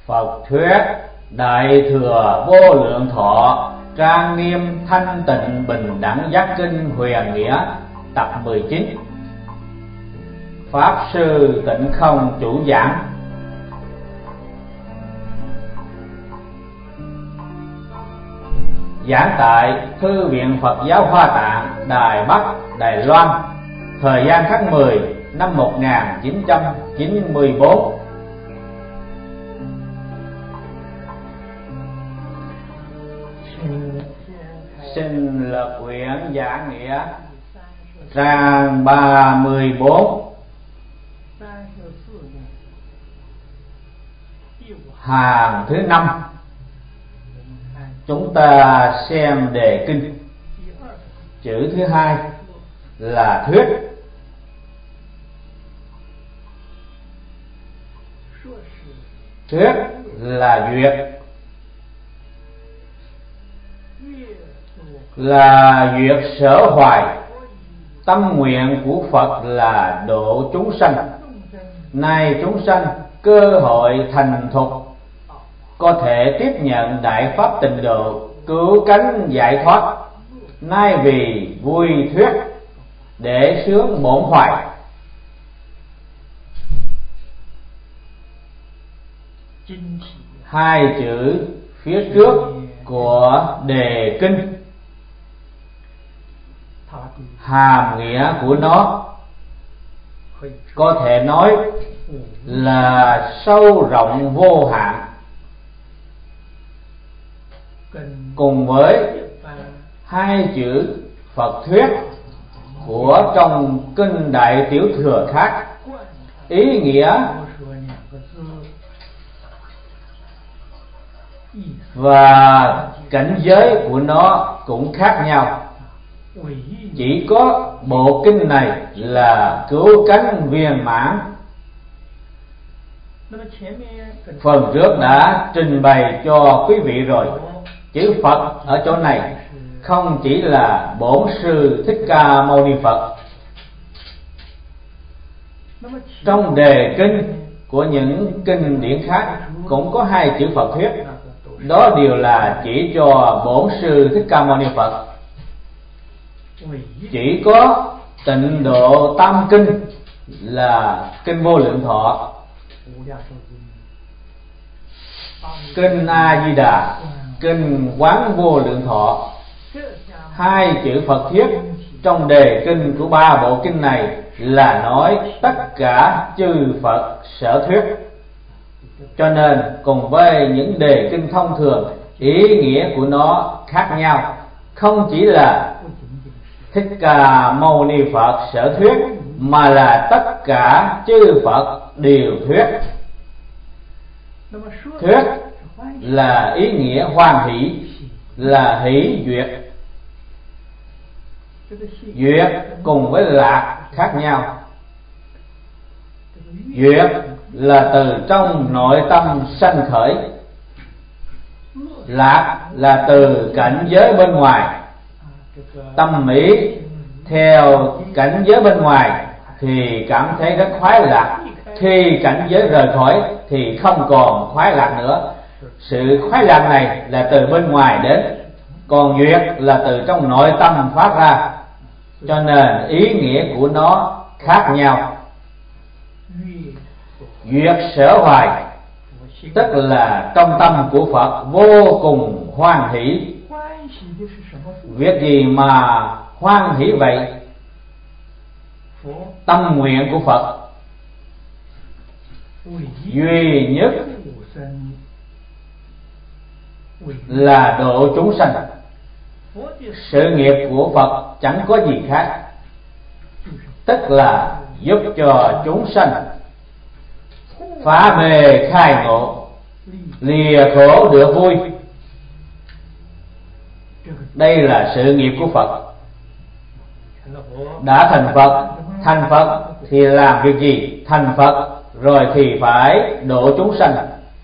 Phật thuyết Đại Thừa Vô Lượng Thọ Trang Nghiêm Thanh Tịnh Bình Đẳng Giác Kinh Huyền Nghĩa tập 19. Pháp Sư Tịnh Không chủ giảng. Giảng tại Thư viện Phật giáo Hoa Tạng, Đài Bắc, Đài Loan, thời gian tháng 10 năm 1994. Xin lập quyển giảng nghĩa trang 34, hàng thứ 5. Chúng ta xem đề kinh. Chữ thứ 2 là thuyết. Thuyết là duyệt, là duyệt sở hoài. Tâm nguyện của Phật là độ chúng sanh. Nay chúng sanh cơ hội thành thục, có thể tiếp nhận đại pháp tịnh độ, cứu cánh giải thoát. Nay vì vui thuyết để sướng bổn hoài. Hai chữ phía trước của đề kinh, hàm nghĩa của nó có thể nói là sâu rộng vô hạn. Cùng với hai chữ Phật thuyết của trong kinh Đại Tiểu Thừa khác, ý nghĩa và cảnh giới của nó cũng khác nhau. Chỉ có bộ kinh này là cứu cánh viên mãn. Phần trước đã trình bày cho quý vị rồi. Chữ Phật ở chỗ này không chỉ là Bổn Sư Thích Ca Mâu Ni Phật. Trong đề kinh của những kinh điển khác cũng có hai chữ Phật thuyết. Đó đều là chỉ cho Bổn Sư Thích Ca Mâu Ni Phật. Chỉ có Tịnh Độ Tam Kinh là Kinh Vô Lượng Thọ, Kinh A Di Đà, Kinh Quán Vô Lượng Thọ. Hai chữ Phật thuyết trong đề kinh của ba bộ kinh này là nói tất cả chư Phật sở thuyết. Cho nên cùng với những đề kinh thông thường, ý nghĩa của nó khác nhau. Không chỉ là Thích Ca Mâu Ni Phật sở thuyết, mà là tất cả chư Phật đều thuyết. Thuyết là ý nghĩa hoan hỷ, là hỷ duyệt. Duyệt cùng với lạc khác nhau. Duyệt là từ trong nội tâm sanh khởi. Lạc là từ cảnh giới bên ngoài. Tâm ý theo cảnh giới bên ngoài thì cảm thấy rất khoái lạc. Khi cảnh giới rời khỏi thì không còn khoái lạc nữa. Sự khoái lạc này là từ bên ngoài đến, còn duyệt là từ trong nội tâm phát ra. Cho nên ý nghĩa của nó khác nhau. Duyệt sở hoài tức là trong tâm của Phật vô cùng hoan hỷ. Việc gì mà hoan hỷ vậy? Tâm nguyện của Phật duy nhất là độ chúng sanh. Sự nghiệp của Phật chẳng có gì khác, tức là giúp cho chúng sanh phá mê khai ngộ, lìa khổ được vui. Đây là sự nghiệp của Phật. Đã thành Phật thì làm việc gì? Thành Phật rồi thì phải độ chúng sanh.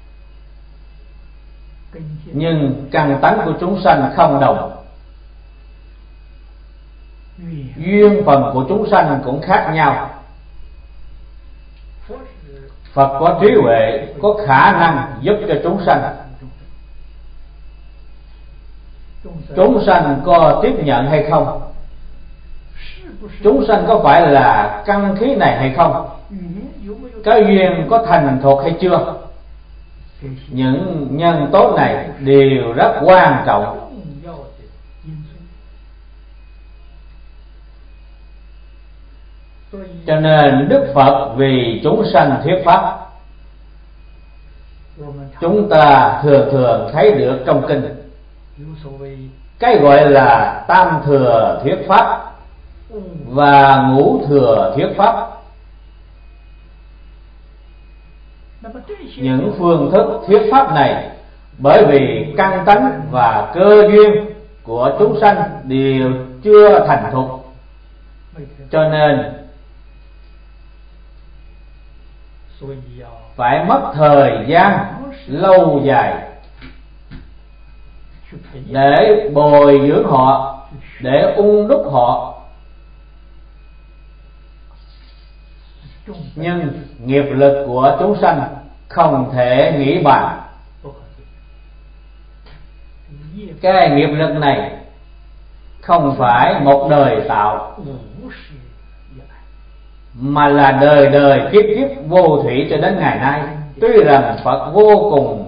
Nhưng căn tánh của chúng sanh không đồng. duyên phần của chúng sanh cũng khác nhau. Phật có trí huệ, có khả năng giúp cho chúng sanh. Chúng sanh có tiếp nhận hay không? Chúng sanh có phải là căn khí này hay không? Cái duyên có thành thục hay chưa? Những nhân tố này đều rất quan trọng. Cho nên Đức Phật vì chúng sanh thuyết pháp. Chúng ta thường thường thấy được trong kinh cái gọi là tam thừa thuyết pháp và ngũ thừa thuyết pháp. Những phương thức thuyết pháp này bởi vì căn tánh và cơ duyên của chúng sanh đều chưa thành thục, cho nên phải mất thời gian lâu dài để bồi dưỡng họ, để đúc họ. Nhưng nghiệp lực của chúng sanh không thể nghĩ bàn. Cái nghiệp lực này không phải một đời tạo, mà là đời đời kiếp kiếp vô thủy cho đến ngày nay. Tuy rằng Phật vô cùng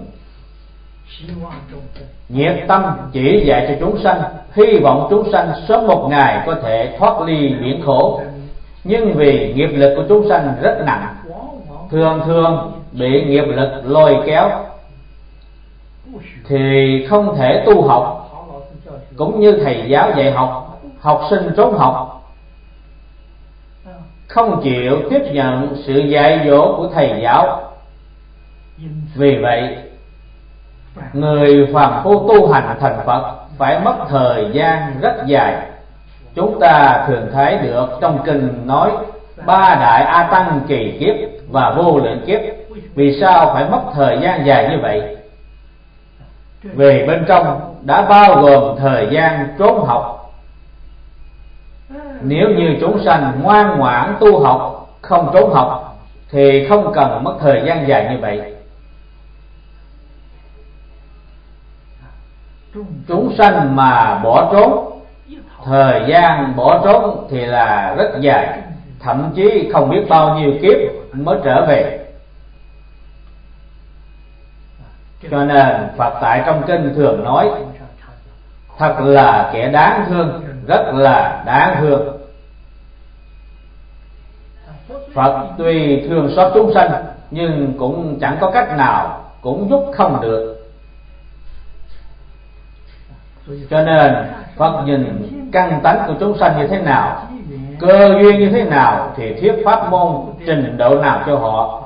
nhiệt tâm chỉ dạy cho chúng sanh, hy vọng chúng sanh sớm một ngày có thể thoát ly biển khổ, nhưng vì nghiệp lực của chúng sanh rất nặng, thường thường bị nghiệp lực lôi kéo, thì không thể tu học. Cũng như thầy giáo dạy học, học sinh trốn học, không chịu tiếp nhận sự dạy dỗ của thầy giáo. Vì vậy, người phàm phu tu hành thành Phật phải mất thời gian rất dài. Chúng ta thường thấy được trong kinh nói 3 đại A Tăng kỳ kiếp và vô lượng kiếp. Vì sao phải mất thời gian dài như vậy? Vì bên trong đã bao gồm thời gian trốn học. Nếu như chúng sanh ngoan ngoãn tu học, không trốn học, thì không cần mất thời gian dài như vậy. Chúng sanh mà bỏ trốn, thời gian bỏ trốn thì là rất dài, thậm chí không biết bao nhiêu kiếp mới trở về. Cho nên Phật tại trong kinh thường nói thật là kẻ đáng thương, rất là đáng thương. Phật tuy thương xót chúng sanh nhưng cũng chẳng có cách nào, cũng giúp không được. Cho nên Phật nhìn căn tánh của chúng sanh như thế nào, cơ duyên như thế nào, thì thuyết pháp môn trình độ nào cho họ.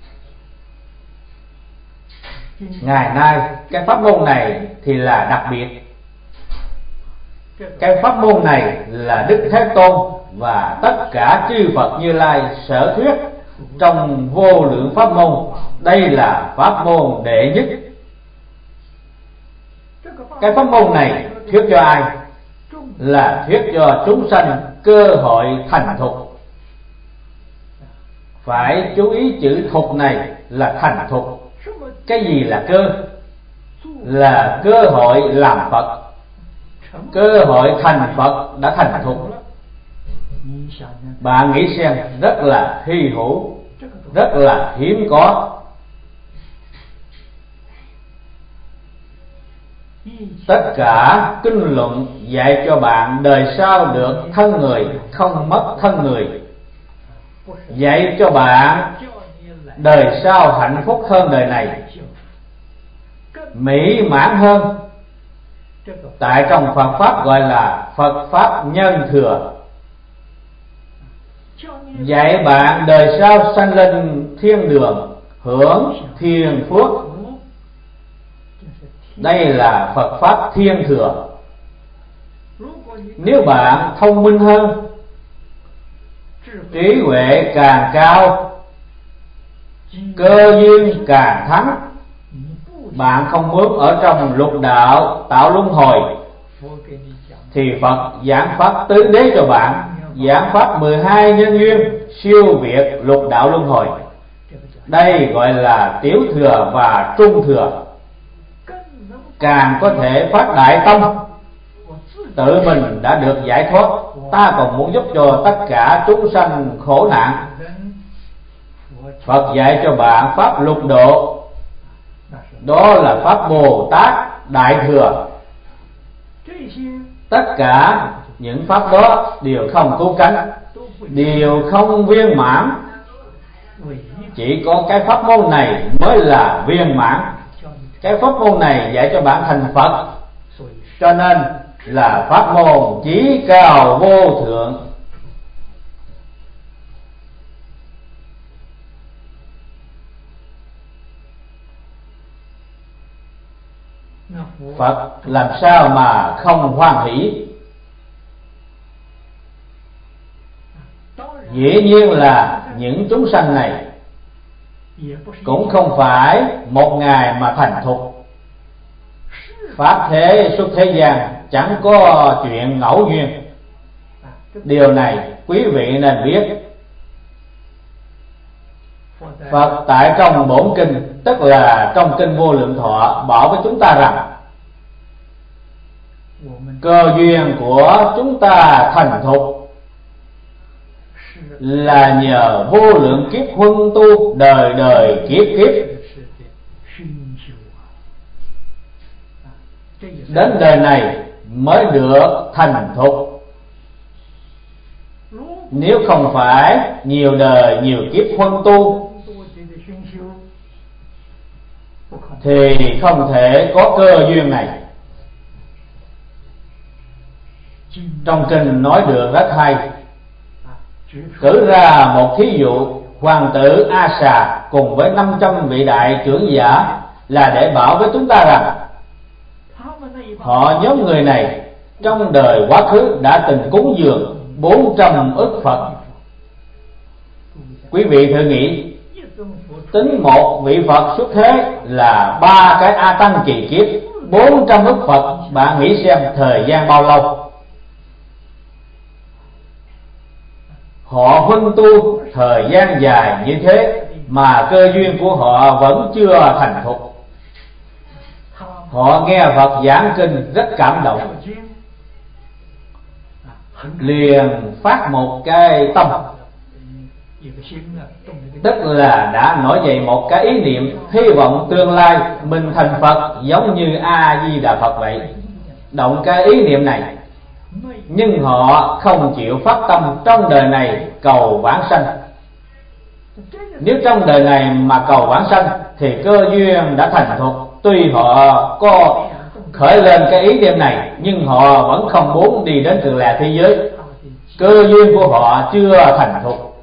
Ngày nay cái pháp môn này thì là đặc biệt. Cái pháp môn này là Đức Thế Tôn và tất cả chư Phật Như Lai sở thuyết trong vô lượng pháp môn. Đây là pháp môn đệ nhất. Cái pháp môn này thuyết cho ai? Là thuyết cho chúng sanh cơ hội thành thục. Phải chú ý chữ thục này là thành thục. Cái gì là cơ? Là cơ hội làm Phật. Cơ hội thành Phật đã thành thục. Bạn nghĩ xem, rất là hy hữu, rất là hiếm có. Tất cả kinh luận dạy cho bạn đời sau được thân người, không mất thân người. Dạy cho bạn đời sau hạnh phúc hơn đời này, mỹ mãn hơn. Tại trong Phật Pháp gọi là Phật Pháp nhân thừa. Dạy bạn đời sau sanh lên thiên đường, hưởng thiên phước. Đây là Phật Pháp thiên thừa. Nếu bạn thông minh hơn, trí huệ càng cao, cơ duyên càng thắng, bạn không muốn ở trong lục đạo tạo luân hồi, thì Phật giảng pháp tứ đế cho bạn, giảng pháp 12 nhân duyên siêu việt lục đạo luân hồi. Đây gọi là tiểu thừa và trung thừa. Càng có thể phát đại tâm, tự mình đã được giải thoát, ta còn muốn giúp cho tất cả chúng sanh khổ nạn. Phật dạy cho bạn pháp lục độ, đó là pháp Bồ Tát Đại Thừa. Tất cả những pháp đó đều không cứu cánh, đều không viên mãn. Chỉ có cái pháp môn này mới là viên mãn. Cái pháp môn này dạy cho bạn thành Phật, cho nên là pháp môn chí cao vô thượng. Phật làm sao mà không hoan hỷ? Dĩ nhiên là những chúng sanh này cũng không phải một ngày mà thành thục. Pháp thế xuất thế gian chẳng có chuyện ngẫu nhiên. Điều này quý vị nên biết. Phật tại trong bổn kinh, tức là trong kinh Vô Lượng Thọ, bảo với chúng ta rằng cơ duyên của chúng ta thành thục là nhờ vô lượng kiếp huân tu, đời đời kiếp kiếp. Đến đời này mới được thành thục. Nếu không phải nhiều đời nhiều kiếp huân tu thì không thể có cơ duyên này. Trong kinh nói được rất hay. Cử ra một thí dụ, hoàng tử A Xà cùng với 500 vị đại trưởng giả, là để bảo với chúng ta rằng họ nhóm người này trong đời quá khứ đã từng cúng dường 400 ức Phật. Quý vị thử nghĩ, tính một vị Phật xuất thế là 3 cái A Tăng kỳ kiếp, 400 ức Phật, bạn nghĩ xem thời gian bao lâu? Họ huân tu thời gian dài như thế mà cơ duyên của họ vẫn chưa thành thục. Họ nghe Phật giảng kinh rất cảm động, liền phát một cái tâm, tức là đã nổi dậy một cái ý niệm hy vọng tương lai mình thành Phật giống như A Di Đà Phật vậy. Động cái ý niệm này, nhưng họ không chịu phát tâm trong đời này cầu vãng sanh. Nếu trong đời này mà cầu vãng sanh thì cơ duyên đã thành thục. Tuy họ có khởi lên cái ý niệm này, nhưng họ vẫn không muốn đi đến Cực Lạc thế giới. Cơ duyên của họ chưa thành thục,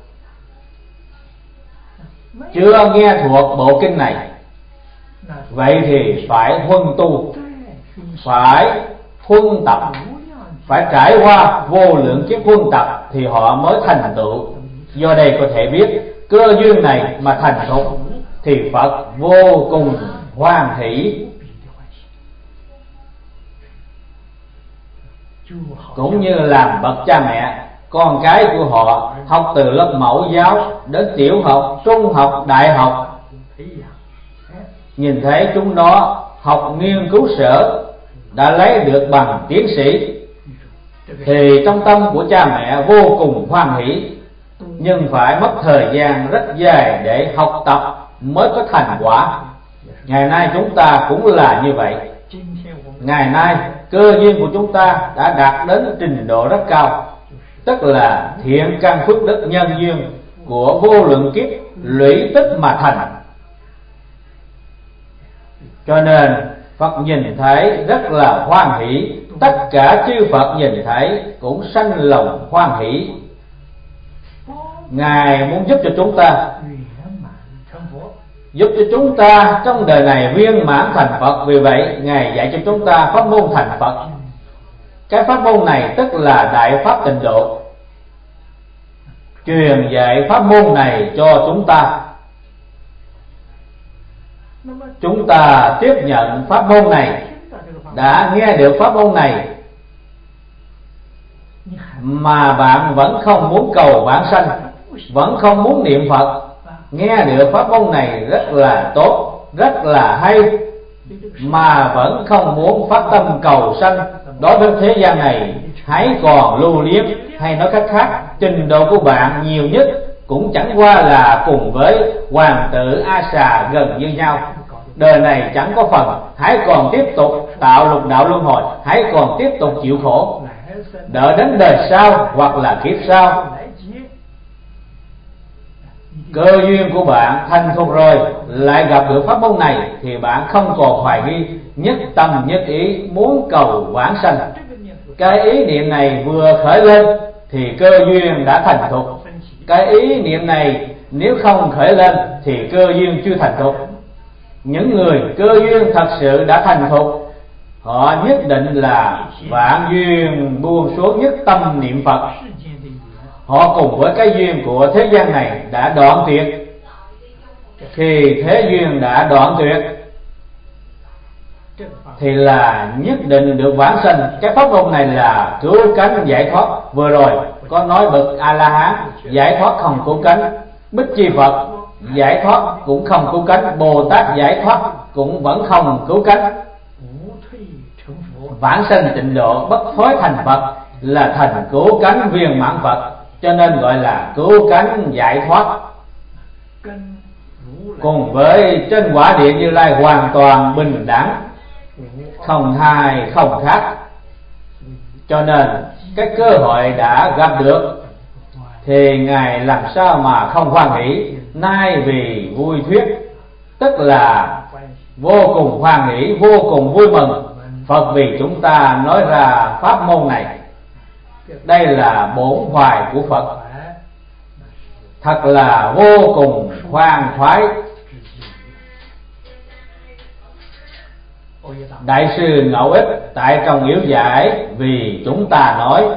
chưa nghe thuộc bộ kinh này. Vậy thì phải huân tu, phải huân tập, phải trải qua vô lượng kiếp huân tập thì họ mới thành tựu. Do đây có thể biết, cơ duyên này mà thành thục thì Phật vô cùng hoan hỷ. Cũng như làm bậc cha mẹ, con cái của họ học từ lớp mẫu giáo đến tiểu học, trung học, đại học, nhìn thấy chúng nó học nghiên cứu sở đã lấy được bằng tiến sĩ thì trong tâm của cha mẹ vô cùng hoan hỷ. Nhưng phải mất thời gian rất dài để học tập mới có thành quả. Ngày nay chúng ta cũng là như vậy. Ngày nay cơ duyên của chúng ta đã đạt đến trình độ rất cao, tức là thiện căn phước đức nhân duyên của vô lượng kiếp lũy tích mà thành. Cho nên Phật nhìn thấy rất là hoan hỷ, tất cả chư Phật nhìn thấy cũng sanh lòng hoan hỷ. Ngài muốn giúp cho chúng ta, giúp cho chúng ta trong đời này viên mãn thành Phật. Vì vậy Ngài dạy cho chúng ta pháp môn thành Phật. Cái pháp môn này tức là Đại Pháp Tịnh Độ, truyền dạy pháp môn này cho chúng ta. Chúng ta tiếp nhận pháp môn này, đã nghe được pháp môn này mà bạn vẫn không muốn cầu vãng sanh, vẫn không muốn niệm Phật, nghe được pháp môn này rất là tốt, rất là hay, mà vẫn không muốn phát tâm cầu sanh đối với thế gian này, hãy còn lưu luyến. Hay nói cách khác, trình độ của bạn nhiều nhất cũng chẳng qua là cùng với hoàng tử A Xà gần như nhau. Đời này chẳng có phần, hãy còn tiếp tục tạo lục đạo luân hồi, hãy còn tiếp tục chịu khổ. Đợi đến đời sau hoặc là kiếp sau, cơ duyên của bạn thành thục rồi, lại gặp được pháp môn này, thì bạn không còn hoài nghi, nhất tâm nhất ý muốn cầu vãng sanh. Cái ý niệm này vừa khởi lên thì cơ duyên đã thành thục. Cái ý niệm này nếu không khởi lên thì cơ duyên chưa thành thục. Những người cơ duyên thật sự đã thành thục, họ nhất định là vạn duyên buông xuống, nhất tâm niệm Phật. Họ cùng với cái duyên của thế gian này đã đoạn tuyệt. Khi thế duyên đã đoạn tuyệt thì là nhất định được vãng sanh. Cái pháp môn này là cứu cánh giải thoát. Vừa rồi có nói bậc A-la-hán giải thoát không cứu cánh, Bích Chi Phật giải thoát cũng không cứu cánh, Bồ Tát giải thoát cũng vẫn không cứu cánh. Vãng sanh tịnh độ bất thối thành Phật là thành cứu cánh viên mãn Phật, cho nên gọi là cứu cánh giải thoát. Cùng với trên quả địa Như Lai hoàn toàn bình đẳng, không hai không khác. Cho nên cái cơ hội đã gặp được thì Ngài làm sao mà không hoan hỷ. Nay vì vui thuyết, tức là vô cùng hoan hỷ, vô cùng vui mừng. Phật vì chúng ta nói ra pháp môn này, đây là bổn hoài của Phật, thật là vô cùng khoan khoái. Đại sư Ngẫu Ích tại trong Yếu Giải vì chúng ta nói,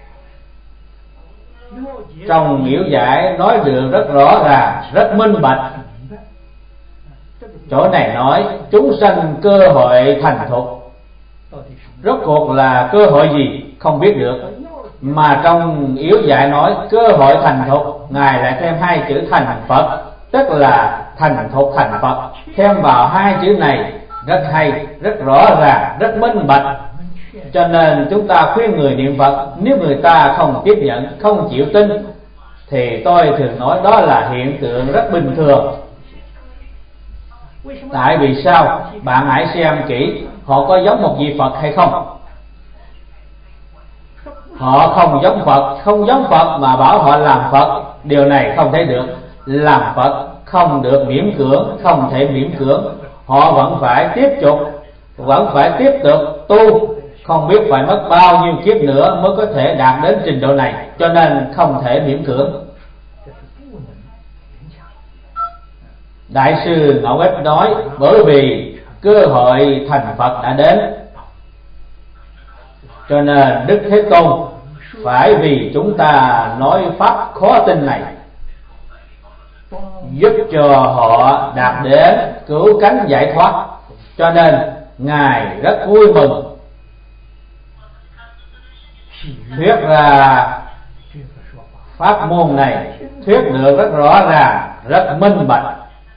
trong Yếu Giải nói được rất rõ ràng, rất minh bạch. Chỗ này nói chúng sanh cơ hội thành thục, rốt cuộc là cơ hội gì không biết được. Mà trong Yếu Giải nói cơ hội thành thục, Ngài lại thêm hai chữ thành Phật, tức là thành thục thành Phật. Thêm vào hai chữ này rất hay, rất rõ ràng, rất minh bạch. Cho nên chúng ta khuyên người niệm Phật, nếu người ta không tiếp nhận, không chịu tin, thì tôi thường nói đó là hiện tượng rất bình thường. Tại vì sao? Bạn hãy xem kỹ, họ có giống một vị Phật hay không? Họ không giống Phật, không giống Phật mà bảo họ làm Phật, điều này không thể được. Làm Phật không được miễn cưỡng, không thể miễn cưỡng. Họ vẫn phải tiếp tục, vẫn phải tiếp tục tu, không biết phải mất bao nhiêu kiếp nữa mới có thể đạt đến trình độ này, cho nên không thể miễn cưỡng. Đại sư Ngẫu Ích nói bởi vì cơ hội thành Phật đã đến, cho nên Đức Thế Tôn phải vì chúng ta nói pháp khó tin này, giúp cho họ đạt đến cứu cánh giải thoát. Cho nên Ngài rất vui mừng thuyết ra pháp môn này, thuyết được rất rõ ràng, rất minh bạch.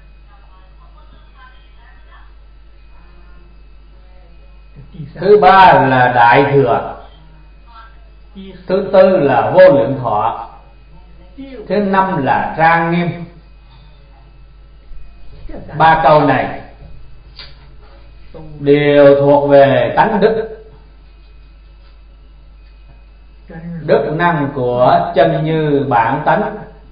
Thứ ba là Đại Thừa, thứ tư là Vô Lượng Thọ, thứ năm là Trang Nghiêm. Ba câu này đều thuộc về tánh đức, đức năng của chân như bản tánh,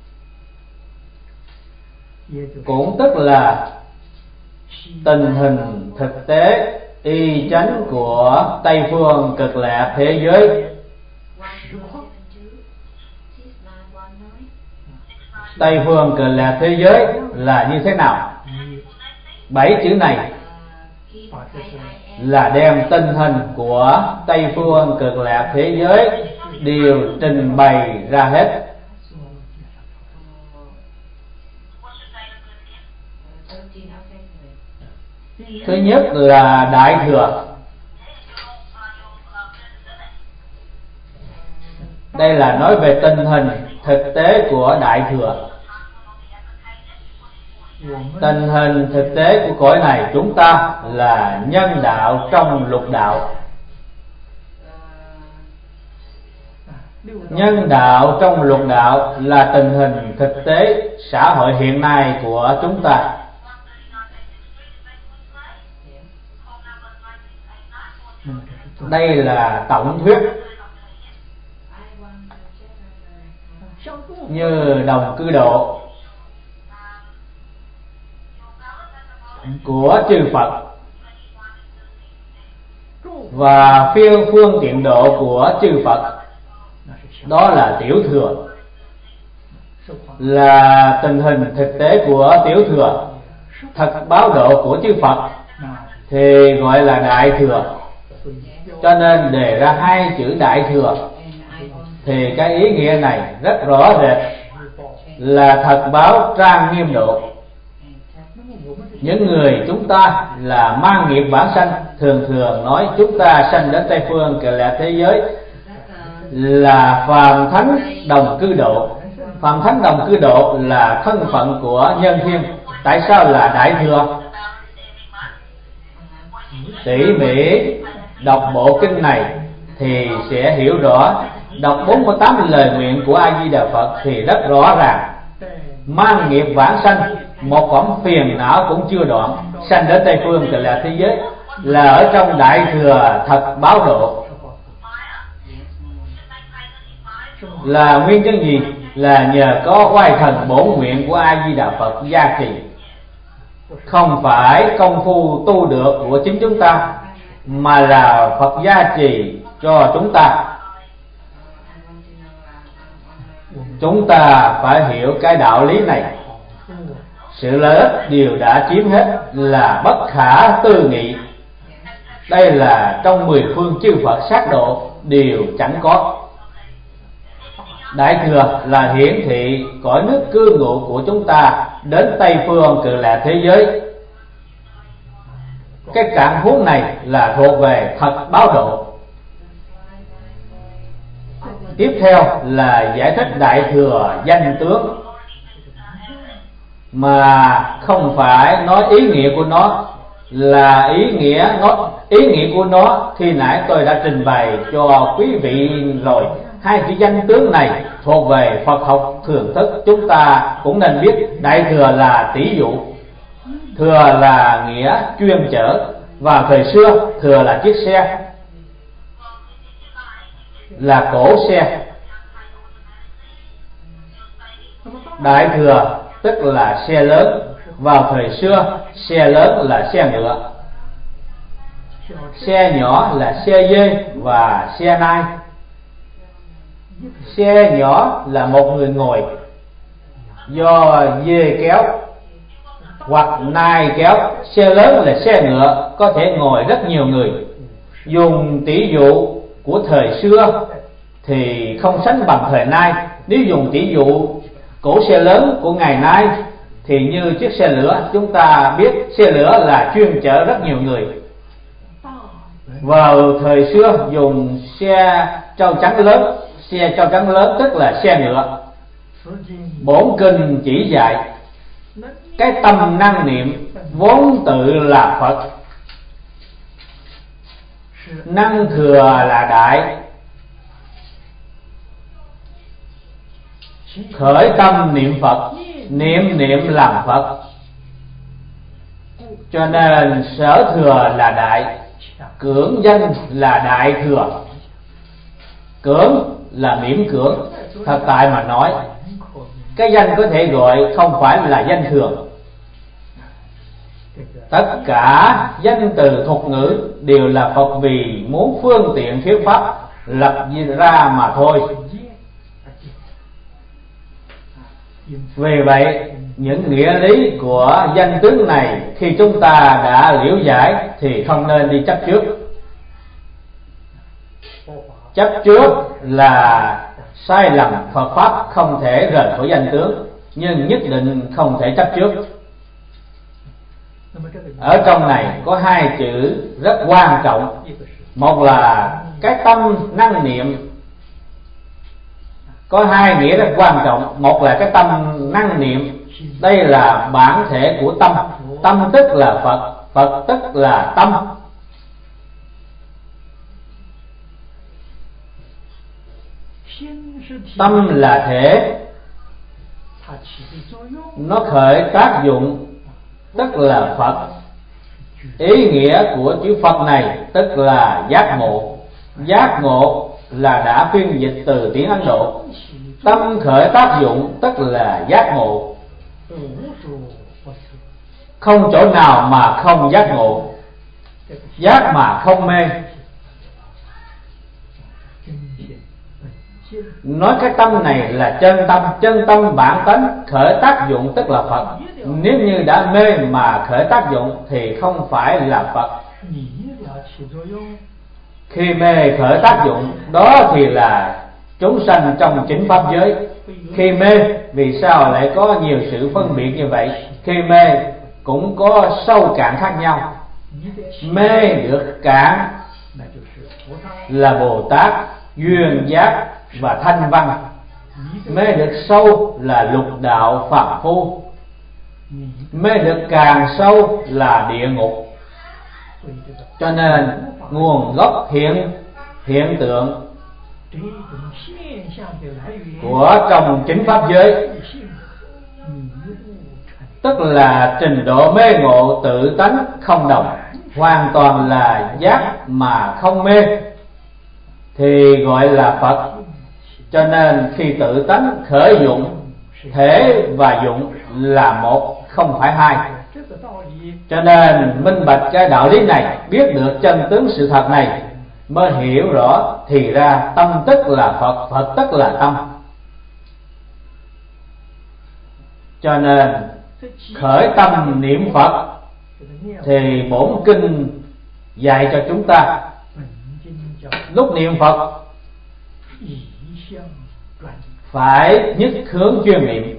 cũng tức là tình hình thực tế y chánh của Tây phương Cực Lạc thế giới. Tây phương Cực Lạc thế giới là như thế nào? 7 chữ này là đem tình hình của Tây phương Cực Lạc thế giới đều trình bày ra hết. Thứ nhất là Đại Thừa. Đây là nói về tình hình thực tế của Đại Thừa. Tình hình thực tế của cõi này chúng ta là nhân đạo trong lục đạo. Nhân đạo trong lục đạo là tình hình thực tế xã hội hiện nay của chúng ta. Đây là tổng thuyết. Như đồng cư độ của chư Phật và phương tiện độ của chư Phật, đó là tiểu thừa, là tình hình thực tế của tiểu thừa. Thật báo độ của chư Phật thì gọi là đại thừa. Cho nên đề ra hai chữ đại thừa thì cái ý nghĩa này rất rõ rệt, là thật báo trang nghiêm độ. Những người chúng ta là mang nghiệp bản sanh, thường nói chúng ta sanh đến Tây Phương Cực Lạc thế giới là phàm thánh đồng cư độ. Phàm thánh đồng cư độ là thân phận của nhân thiên. Tại sao là đại thừa? Tỉ mỉ đọc bộ kinh này thì sẽ hiểu rõ. Đọc 48 lời nguyện của A Di Đà Phật thì rất rõ ràng. Mang nghiệp vãng sanh, một phẩm phiền não cũng chưa đoạn, sanh đến Tây Phương Cực Lạc thế giới là ở trong đại thừa thật báo độ. Là nguyên nhân gì? Là nhờ có oai thần bổn nguyện của A Di Đà Phật gia trì. Không phải công phu tu được của chính chúng ta, mà là Phật gia trì cho chúng ta. Chúng ta phải hiểu cái đạo lý này. Sự lợi ích đều đã chiếm hết, là bất khả tư nghị. Đây là trong 10 phương chư Phật sát độ đều chẳng có. Đại thừa là hiển thị cõi nước cư ngụ của chúng ta đến Tây Phương Cực Lạc thế giới. Cái cạn huống này là thuộc về thật báo độ. Tiếp theo là giải thích đại thừa danh tướng, mà không phải nói ý nghĩa của nó, là ý nghĩa của nó khi nãy tôi đã trình bày cho quý vị rồi. Hai chữ danh tướng này thuộc về Phật học thường thức, chúng ta cũng nên biết. Đại thừa là tỷ dụ, thừa là nghĩa chuyên chở. Và thời xưa thừa là chiếc xe, là cổ xe. Đại thừa tức là xe lớn. Vào thời xưa xe lớn là xe ngựa, xe nhỏ là xe dê và xe nai. Xe nhỏ là một người ngồi do dê kéo hoặc nai kéo. Xe lớn là xe ngựa, có thể ngồi rất nhiều người. Dùng tỷ dụ của thời xưa thì không sánh bằng thời nay. Nếu dùng tỷ dụ cổ xe lớn của ngày nay thì như chiếc xe lửa. Chúng ta biết xe lửa là chuyên chở rất nhiều người. Vào thời xưa dùng xe trâu trắng lớn. Xe trâu trắng lớn tức là xe ngựa. Bổn kinh chỉ dạy cái tâm năng niệm vốn tự là Phật. Năng thừa là đại. Khởi tâm niệm Phật, niệm làm Phật. Cho nên sở thừa là đại, cưỡng danh là đại thừa. Cưỡng là miễn cưỡng. Thật tại mà nói, cái danh có thể gọi không phải là danh thường. Tất cả danh từ thuật ngữ đều là Phật vì muốn phương tiện thuyết pháp lập ra mà thôi. Vì vậy, những nghĩa lý của danh tướng này khi chúng ta đã liễu giải thì không nên đi chấp trước. Chấp trước là sai lầm. Phật pháp không thể rời khỏi danh tướng, nhưng nhất định không thể chấp trước. Ở trong này có hai chữ rất quan trọng. Một là cái tâm năng niệm. Có hai nghĩa rất quan trọng. Một là cái tâm năng niệm Đây là bản thể của tâm. Tâm tức là Phật, Phật tức là tâm. Tâm là thể, nó khởi tác dụng tức là Phật. Ý nghĩa của chữ Phật này tức là giác ngộ. Giác ngộ là đã phiên dịch từ tiếng Ấn Độ. Tâm khởi tác dụng tức là giác ngộ. Không chỗ nào mà không giác ngộ. Giác mà không mê. Nói cái tâm này là chân tâm. Chân tâm bản tánh khởi tác dụng tức là Phật. Nếu như đã mê mà khởi tác dụng thì không phải là Phật. Khi mê khởi tác dụng đó thì là chúng sanh trong chính pháp giới. Khi mê, vì sao lại có nhiều sự phân biệt như vậy? Khi mê cũng có sâu cạn khác nhau. Mê được cạn là Bồ Tát, duyên giác và thanh văn. Mê được sâu là lục đạo phàm phu. Mê được càng sâu là địa ngục. Cho nên nguồn gốc hiện tượng của trong chính pháp giới tức là trình độ mê ngộ tự tánh không đồng. Hoàn toàn là giác mà không mê thì gọi là Phật. Cho nên khi tự tánh khởi dụng, thể và dụng là một, không phải hai. Cho nên minh bạch cái đạo lý này, biết được chân tướng sự thật này, mới hiểu rõ thì ra tâm tức là Phật, Phật tức là tâm. Cho nên khởi tâm niệm Phật thì bổn kinh dạy cho chúng ta lúc niệm Phật phải nhất hướng chuyên niệm.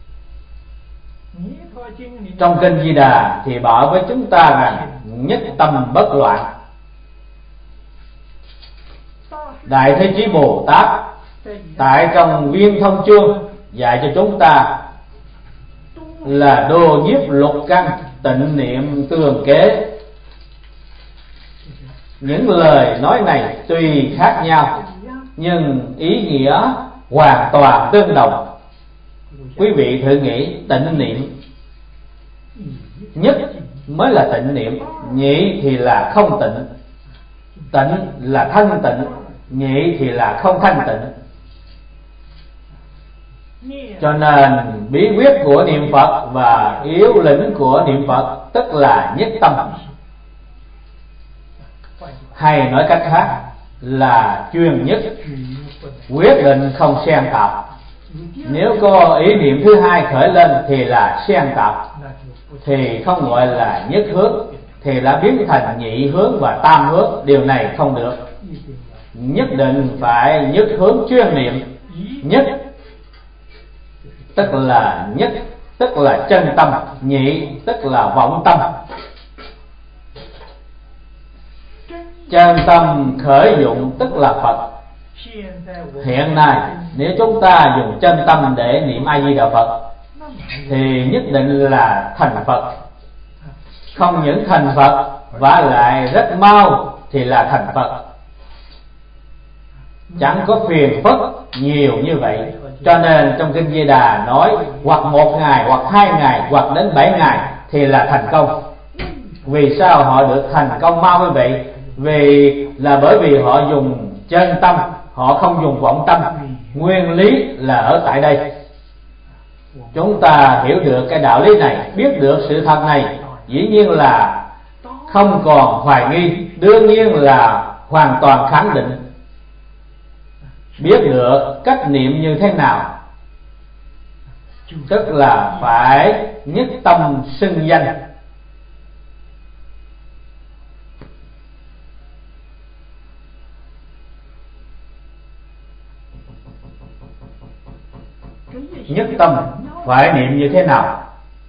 Trong kinh Di Đà thì bảo với chúng ta rằng nhất tâm bất loạn. Đại Thế Chí Bồ Tát tại trong Viên Thông Chương dạy cho chúng ta là đồ nhiếp lục căn, tịnh niệm tường kế. Những lời nói này tuy khác nhau nhưng ý nghĩa hoàn toàn tương đồng. Quý vị thử nghĩ, tịnh niệm nhất mới là tịnh niệm, nhị thì là không tịnh. Tịnh là thanh tịnh, nhị thì là không thanh tịnh. Cho nên bí quyết của niệm Phật và yếu lĩnh của niệm Phật tức là nhất tâm. Hay nói cách khác là chuyên nhất, quyết định không xen tạp. Nếu có ý niệm thứ hai khởi lên thì là xen tạp, thì không gọi là nhất hướng, thì đã biến thành nhị hướng và tam hướng. Điều này không được. Nhất định phải nhất hướng chuyên niệm. Nhất tức là nhất, tức là chân tâm. Nhị tức là vọng tâm. Chân tâm khởi dụng tức là Phật. Hiện nay nếu chúng ta dùng chân tâm để niệm A Di Đà Phật thì nhất định là thành Phật. Không những thành Phật, vả lại rất mau thì là thành Phật. Chẳng có phiền phức nhiều như vậy. Cho nên trong kinh Di Đà nói hoặc 1 ngày, hoặc 2 ngày, hoặc đến 7 ngày thì là thành công. Vì sao họ được thành công mau như vậy? Bởi vì họ dùng chân tâm, họ không dùng vọng tâm. Nguyên lý là ở tại đây. Chúng ta hiểu được cái đạo lý này, biết được sự thật này, dĩ nhiên là không còn hoài nghi, đương nhiên là hoàn toàn khẳng định. Biết được cách niệm như thế nào, tức là phải nhất tâm xưng danh. Nhất tâm phải niệm như thế nào?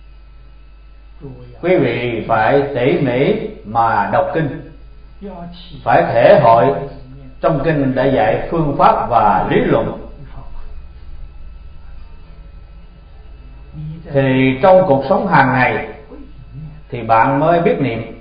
Quý vị phải tỉ mỉ mà đọc kinh, phải thể hội. Trong kinh đã dạy phương pháp và lý luận. thì trong cuộc sống hàng ngày thì bạn mới biết niệm.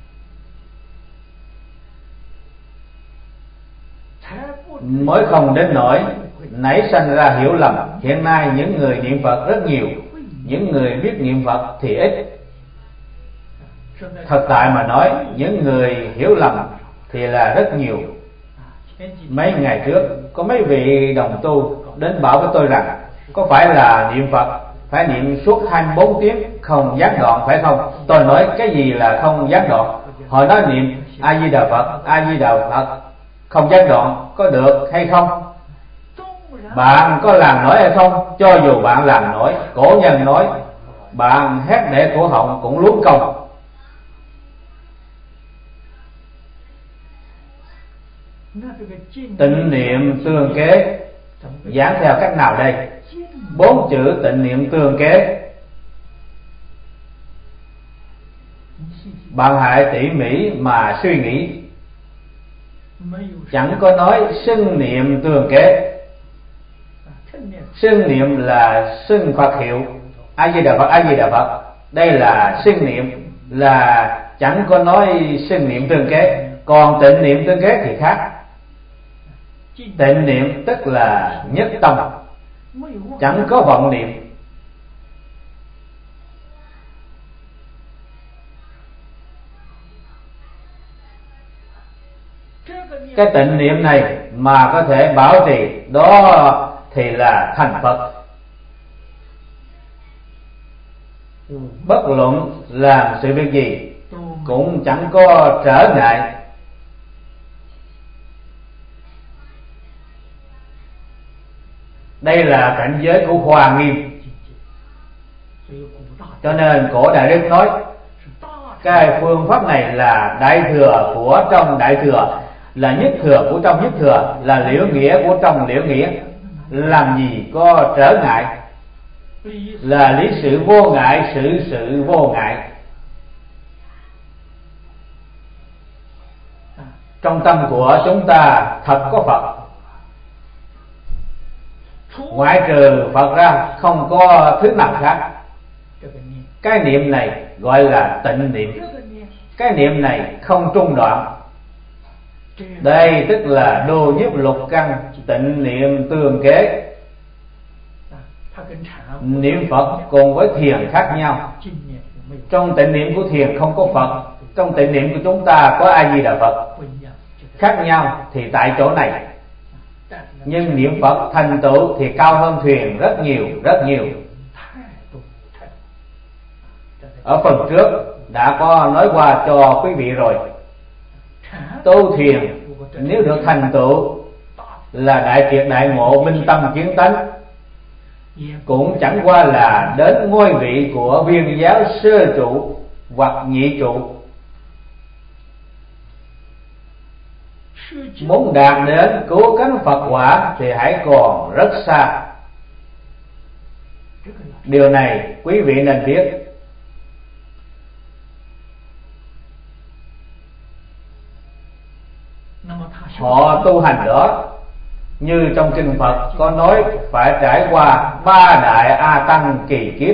Mới không đến nỗi nảy sinh ra hiểu lầm. Hiện nay những người niệm Phật rất nhiều, những người biết niệm Phật thì ít. Thật tại mà nói, những người hiểu lầm thì là rất nhiều. Mấy ngày trước có mấy vị đồng tu đến bảo với tôi rằng có phải là niệm Phật phải niệm suốt 24 tiếng không gián đoạn phải không? Tôi nói cái gì là không gián đoạn? Họ nói niệm A Di Đà Phật, A Di Đà Phật không gián đoạn có được hay không? Bạn có làm nổi hay không? Cho dù bạn làm nổi, cổ nhân nói bạn hét để cổ họng cũng luống công. Tịnh niệm tương kế giảng theo cách nào đây? 4 chữ tịnh niệm tương kế. Bạn hãy tỉ mỉ mà suy nghĩ. Chẳng có nói xưng niệm tương kế. Xưng niệm là xưng Phật hiệu A Di Đà Phật, A Di Đà Phật. Đây là xưng niệm, là chẳng có nói xưng niệm tương kế. Còn tịnh niệm tương kế thì khác. Tịnh niệm tức là nhất tâm, chẳng có vọng niệm. Cái tịnh niệm này mà có thể bảo trì đó thì là thành Phật. Bất luận làm sự việc gì cũng chẳng có trở ngại. Đây là cảnh giới của Hoa Nghiêm. Cho nên cổ Đại Đức nói cái phương pháp này là đại thừa của trong đại thừa, là nhất thừa của trong nhất thừa, là liễu nghĩa của trong liễu nghĩa. Làm gì có trở ngại, là lý sự vô ngại, sự vô ngại. Trong tâm của chúng ta thật có Phật, ngoại trừ Phật ra không có thứ nào khác. Cái niệm này gọi là tịnh niệm. Cái niệm này không trung đoạn. Đây tức là đô nhiếp lục căn tịnh niệm tương kế. Niệm Phật cùng với thiền khác nhau. Trong tịnh niệm của thiền không có Phật, trong tịnh niệm của chúng ta có A Di Đà Phật. Khác nhau thì tại chỗ này. Nhưng niệm Phật thành tựu thì cao hơn thiền rất nhiều, rất nhiều. Ở phần trước đã có nói qua cho quý vị rồi. Tu thiền nếu được thành tựu là đại triệt đại ngộ, minh tâm kiến tánh, cũng chẳng qua là đến ngôi vị của viên giáo sơ trụ hoặc nhị trụ. Muốn đạt đến cứu cánh Phật quả thì hãy còn rất xa. Điều này quý vị nên biết. Họ tu hành đó, như trong kinh Phật có nói, phải trải qua 3 đại A Tăng kỳ kiếp.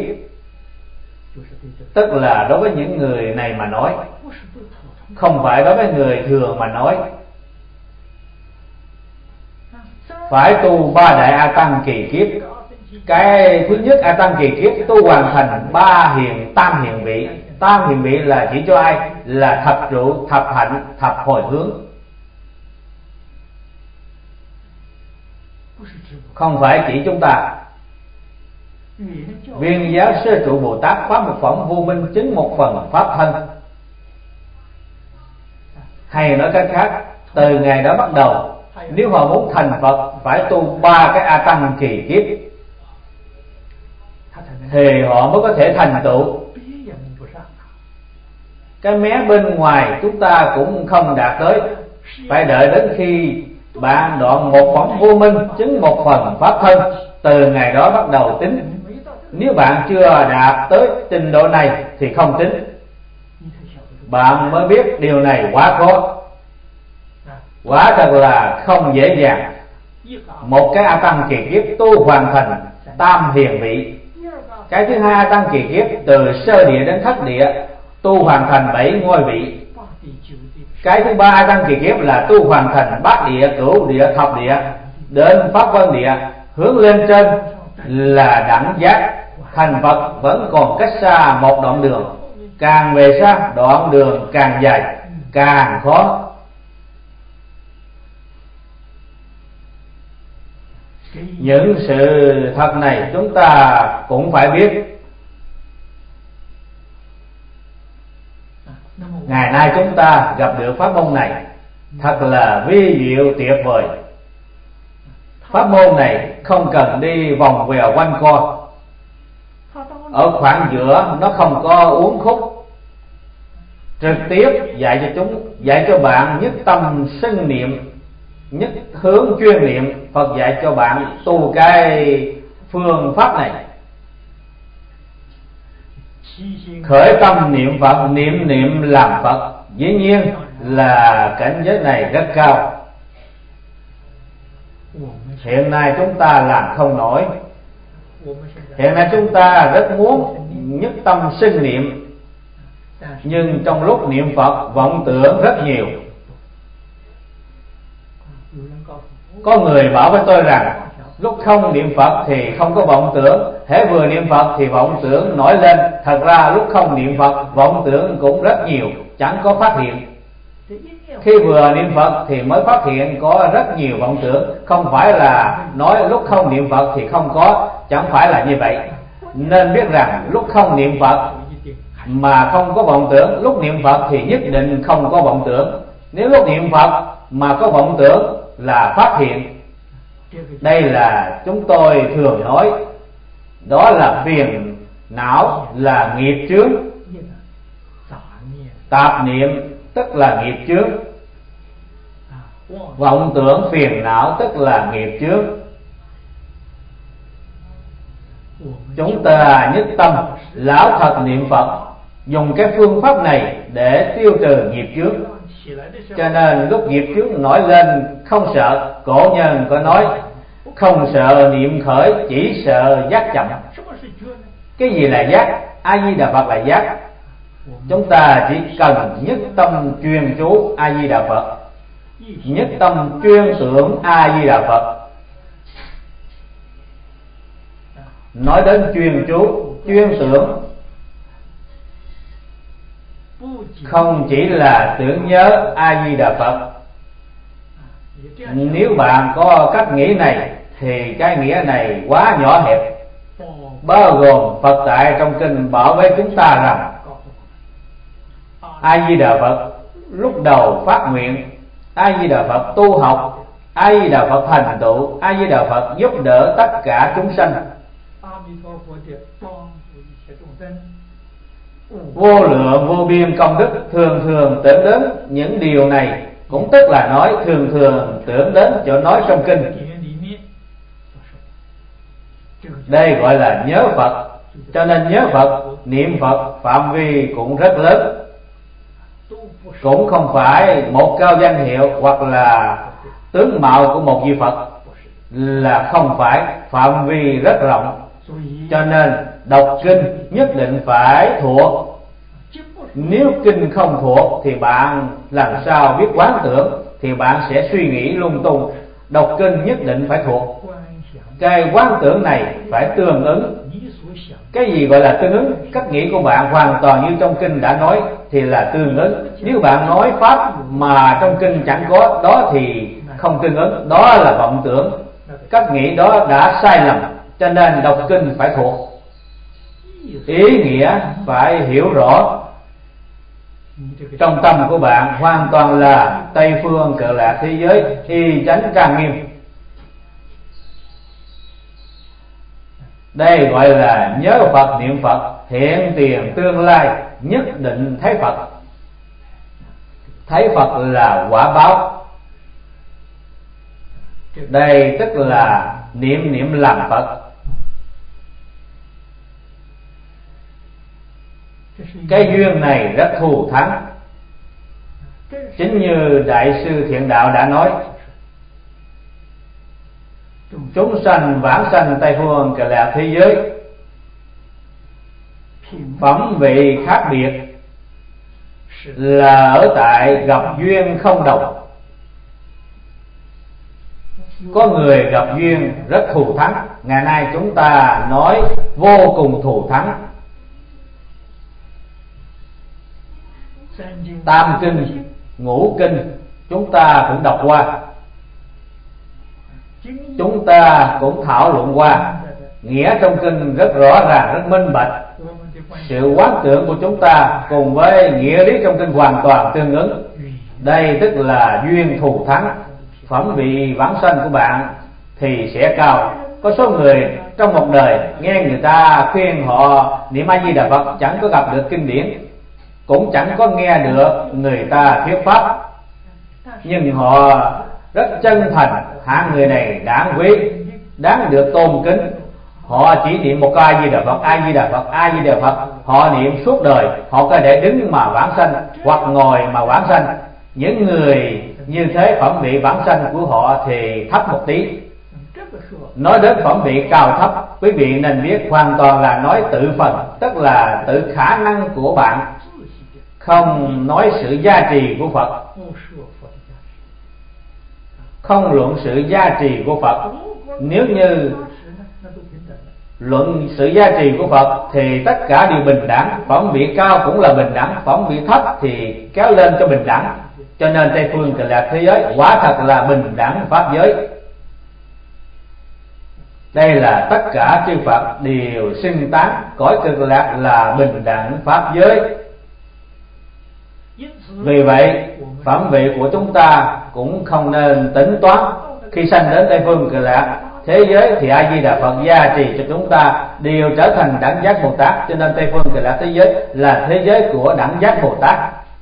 Tức là đối với những người này mà nói, không phải đối với người thường mà nói. Phải tu 3 đại A Tăng kỳ kiếp. Cái thứ nhất A Tăng kỳ kiếp tu hoàn thành 3 hiền tam hiền vị. Tam hiền vị là chỉ cho ai? Là thập trụ, thập hạnh, thập hồi hướng. Không phải chỉ chúng ta. Viên giáo sơ trụ Bồ Tát pháp một phẩm vô minh chứng một phần pháp thân. Hay nói cách khác, từ ngày đó bắt đầu, nếu họ muốn thành Phật phải tu 3 cái A Tăng kỳ kiếp thì họ mới có thể thành tựu. Cái mé bên ngoài chúng ta cũng không đạt tới. Phải đợi đến khi bạn đoạn một phẩm vô minh chứng một phần pháp thân, từ ngày đó bắt đầu tính. Nếu bạn chưa đạt tới trình độ này thì không tính. Bạn mới biết điều này quá khó, quả thật là không dễ dàng. Một cái A Tăng kỳ kiếp tu hoàn thành tam hiền vị, Cái thứ hai tăng kỳ kiếp từ sơ địa đến thất địa, tu hoàn thành 7 ngôi vị. Cái thứ ba tăng kỳ kiếp là tu hoàn thành bát địa, cửu địa, thập địa, đến pháp vân địa, hướng lên trên là đẳng giác. Thành Phật vẫn còn cách xa một đoạn đường, càng về xa đoạn đường càng dài, càng khó. Những sự thật này chúng ta cũng phải biết. Ngày nay chúng ta gặp được pháp môn này thật là vi diệu tuyệt vời. Pháp môn này không cần đi vòng vèo quanh co, ở khoảng giữa nó không có uốn khúc, trực tiếp dạy cho bạn nhất tâm sinh niệm, nhất hướng chuyên niệm. Phật dạy cho bạn tu cái phương pháp này, khởi tâm niệm Phật, niệm làm Phật. Dĩ nhiên là cảnh giới này rất cao. Hiện nay chúng ta làm không nổi. Hiện nay chúng ta rất muốn nhất tâm sinh niệm, nhưng trong lúc niệm Phật vọng tưởng rất nhiều. Có người bảo với tôi rằng lúc không niệm Phật thì không có vọng tưởng, hễ vừa niệm Phật thì vọng tưởng nổi lên. Thật ra lúc không niệm Phật vọng tưởng cũng rất nhiều, chẳng có phát hiện. Khi vừa niệm Phật thì mới phát hiện có rất nhiều vọng tưởng. Không phải là nói lúc không niệm Phật thì không có, chẳng phải là như vậy. Nên biết rằng lúc không niệm Phật mà không có vọng tưởng, lúc niệm Phật thì nhất định không có vọng tưởng. Nếu lúc niệm Phật mà có vọng tưởng là phát hiện. Đây là chúng tôi thường nói, đó là phiền não, là nghiệp chướng. Tạp niệm tức là nghiệp chướng, vọng tưởng phiền não tức là nghiệp chướng. Chúng ta nhất tâm lão thật niệm Phật, dùng cái phương pháp này để tiêu trừ nghiệp chướng. Cho nên lúc nghiệp chướng nổi lên không sợ. Cổ nhân có nói không sợ niệm khởi, chỉ sợ giác chậm. Cái gì là giác? A Di Đà Phật là giác. Chúng ta chỉ cần nhất tâm chuyên chú A Di Đà Phật, nhất tâm chuyên tưởng A Di Đà Phật. Nói đến chuyên chú, chuyên tưởng, không chỉ là tưởng nhớ A Di Đà Phật. Nếu bạn có cách nghĩ này thì cái nghĩa này quá nhỏ hẹp. Bao gồm Phật tại trong kinh bảo với chúng ta rằng A Di Đà Phật lúc đầu phát nguyện, A Di Đà Phật tu học, A Di Đà Phật thành tựu, A Di Đà Phật giúp đỡ tất cả chúng sanh. Vô lượng vô biên công đức thường thường tưởng đến những điều này, cũng tức là nói thường thường tưởng đến chỗ nói trong kinh. Đây gọi là nhớ Phật. Cho nên nhớ Phật, niệm Phật phạm vi cũng rất lớn. Cũng không phải một cao danh hiệu hoặc là tướng mạo của một vị Phật, là không phải, phạm vi rất rộng. Cho nên đọc kinh nhất định phải thuộc. Nếu kinh không thuộc thì bạn làm sao biết quán tưởng, thì bạn sẽ suy nghĩ lung tung. Đọc kinh nhất định phải thuộc. Cái quán tưởng này phải tương ứng. Cái gì gọi là tương ứng? Cách nghĩ của bạn hoàn toàn như trong kinh đã nói thì là tương ứng. Nếu bạn nói pháp mà trong kinh chẳng có, đó thì không tương ứng, đó là vọng tưởng. Cách nghĩ đó đã sai lầm. Cho nên đọc kinh phải thuộc, ý nghĩa phải hiểu rõ. Trong tâm của bạn hoàn toàn là Tây phương Cực Lạc thế giới, y chánh trang nghiêm. Đây gọi là nhớ Phật niệm Phật, hiện tiền tương lai nhất định thấy Phật. Thấy Phật là quả báo. Đây tức là niệm làm Phật. Cái duyên này rất thù thắng. Chính như Đại sư Thiện Đạo đã nói, chúng sanh vãng sanh Tây phương Cực Lạc thế giới Phẩm vị khác biệt là ở tại gặp duyên không đồng. Có người gặp duyên rất thù thắng, ngày nay chúng ta nói vô cùng thù thắng. Tam kinh, ngũ kinh chúng ta cũng đọc qua, chúng ta cũng thảo luận qua. Nghĩa trong kinh rất rõ ràng, rất minh bạch. Sự quán tưởng của chúng ta cùng với nghĩa lý trong kinh hoàn toàn tương ứng. Đây tức là duyên thù thắng. Phẩm vị vãng sanh của bạn thì sẽ cao. Có số người trong một đời nghe người ta khuyên họ niệm A Di Đà Phật, chẳng có gặp được kinh điển, cũng chẳng có nghe được người ta thuyết pháp, nhưng họ rất chân thành. Hạng người này đáng quý, đáng được tôn kính. Họ chỉ niệm một câu A Di Đà Phật, A Di Đà Phật, A Di Đà Phật, họ niệm suốt đời. Họ có thể đứng mà vãng sanh hoặc ngồi mà vãng sanh. Những người như thế phẩm vị vãng sanh của họ thì thấp một tí. Nói đến phẩm vị cao thấp, quý vị nên biết hoàn toàn là nói tự phần, tức là tự khả năng của bạn, không nói sự gia trì của Phật, không luận sự gia trì của Phật. Nếu như luận sự gia trì của Phật thì tất cả đều bình đẳng. Phẩm vị cao cũng là bình đẳng, phẩm vị thấp thì kéo lên cho bình đẳng. Cho nên Tây phương Cực Lạc thế giới quả thật là bình đẳng pháp giới. Đây là tất cả chư Phật đều xưng tán cõi Cực Lạc là bình đẳng pháp giới. Vì vậy phẩm vị của chúng ta cũng không nên tính toán. Khi sanh đến Tây phương Cực Lạc thế giới thì A Di Đà Phật gia trì cho chúng ta đều trở thành đẳng giác Bồ Tát. Cho nên Tây phương Cực Lạc thế giới là thế giới của đẳng giác Bồ Tát.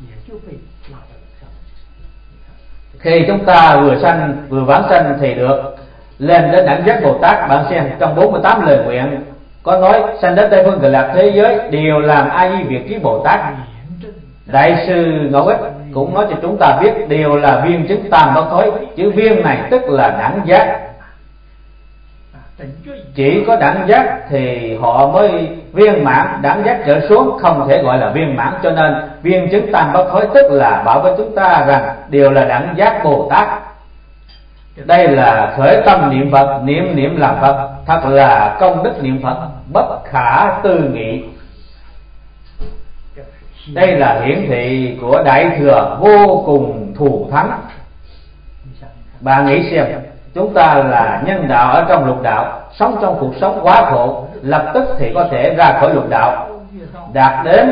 Khi chúng ta vừa sanh vừa vãng sanh thì được lên đến đẳng giác Bồ Tát. Bạn xem trong 48 lời nguyện có nói sanh đến Tây phương Cực Lạc thế giới đều làm A Di Việt Trí Bồ Tát. Đại sư Ngẫu Ích cũng nói cho chúng ta biết đều là viên chứng tam bất thối. Chữ viên này tức là đẳng giác. Chỉ có đẳng giác thì họ mới viên mãn, đẳng giác trở xuống không thể gọi là viên mãn. Cho nên viên chứng tam bất thối tức là bảo với chúng ta rằng đều là đẳng giác Bồ Tát. Đây là khởi tâm niệm Phật, niệm niệm làm Phật, thật là công đức niệm Phật bất khả tư nghị. Đây là hiển thị của Đại Thừa vô cùng thù thắng. Bạn nghĩ xem, chúng ta là nhân đạo ở trong lục đạo, sống trong cuộc sống quá khổ, lập tức thì có thể ra khỏi lục đạo, đạt đến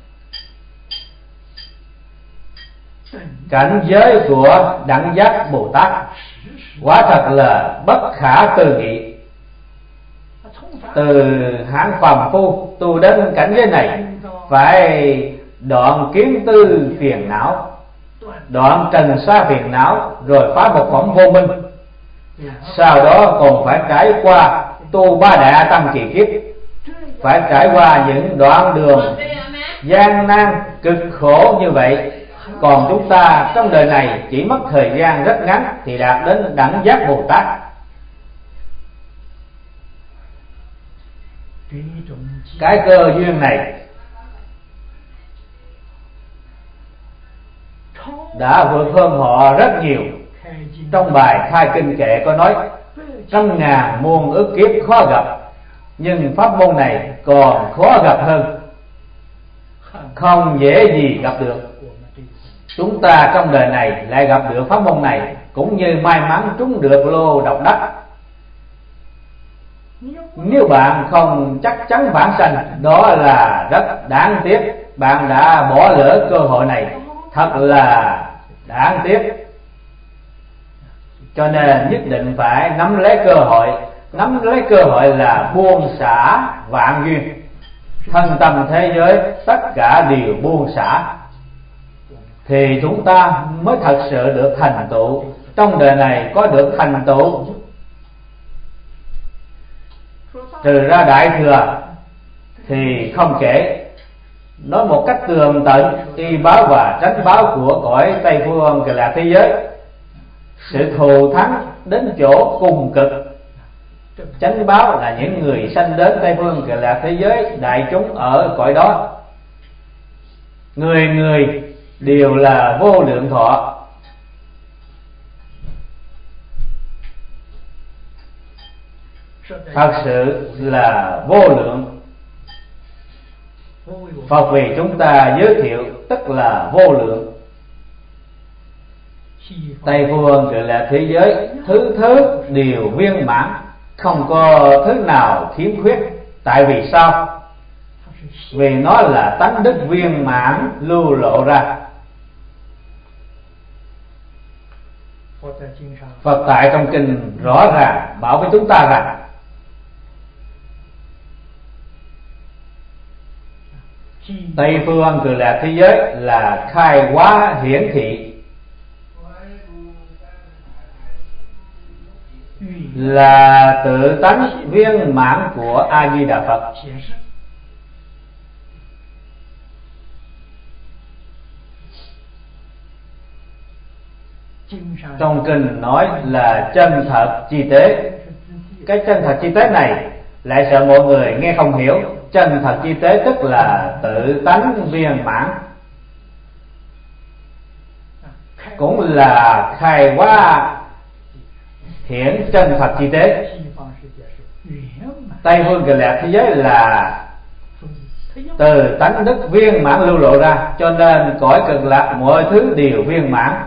cảnh giới của đẳng giác Bồ Tát, quả thật là bất khả tư nghị. Từ hạng phàm phu tu đến cảnh giới này phải đoạn kiến tư phiền não, đoạn trần sa phiền não, rồi phá một phẩm vô minh. Sau đó còn phải trải qua tu ba đạ tăng kỳ kiếp, phải trải qua những đoạn đường gian nan cực khổ như vậy. Còn chúng ta trong đời này chỉ mất thời gian rất ngắn thì đạt đến đẳng giác Bồ Tát. Cái cơ duyên này đã vượt hơn họ rất nhiều. Trong bài khai kinh kệ có nói 100.000 muôn ức kiếp khó gặp, nhưng pháp môn này còn khó gặp hơn, không dễ gì gặp được. Chúng ta trong đời này lại gặp được pháp môn này, cũng như may mắn trúng được lô độc đắc. Nếu bạn không chắc chắn vãng sanh, đó là rất đáng tiếc. Bạn đã bỏ lỡ cơ hội này, thật là đáng tiếc. Cho nên nhất định phải nắm lấy cơ hội. Nắm lấy cơ hội là buông xả vạn duyên. Thân tâm thế giới tất cả đều buông xả, thì chúng ta mới thật sự được thành tựu. Trong đời này có được thành tựu, trừ ra Đại Thừa thì không kể. Nói một cách tường tận y báo và tránh báo của cõi Tây phương Cực Lạc thế giới, sự thù thắng đến chỗ cùng cực Chánh báo là những người sanh đến Tây Phương Cực Lạc thế giới, đại chúng ở cõi đó, người người đều là vô lượng thọ. Thật sự là vô lượng. Phật vì chúng ta giới thiệu tức là vô lượng. Tây Phương Cực Lạc thế giới thứ thứ đều viên mãn, không có thứ nào khiếm khuyết. Tại vì sao? Vì nó là tánh đức viên mãn lưu lộ ra. Phật tại trong kinh rõ ràng bảo với chúng ta rằng Tây Phương Cực Lạc thế giới là khai hóa hiển thị, là tự tánh viên mãn của A Di Đà Phật. Trong kinh nói là chân thật chi tế. Cái chân thật chi tế này lại sợ mọi người nghe không hiểu. Chân thật chi tế tức là tự tánh viên mãn, cũng là khai hóa hiển chân thật chi tế. Tây Phương Cực Lạc thế giới là từ tánh đức viên mãn lưu lộ ra, cho nên cõi Cực Lạc mọi thứ đều viên mãn.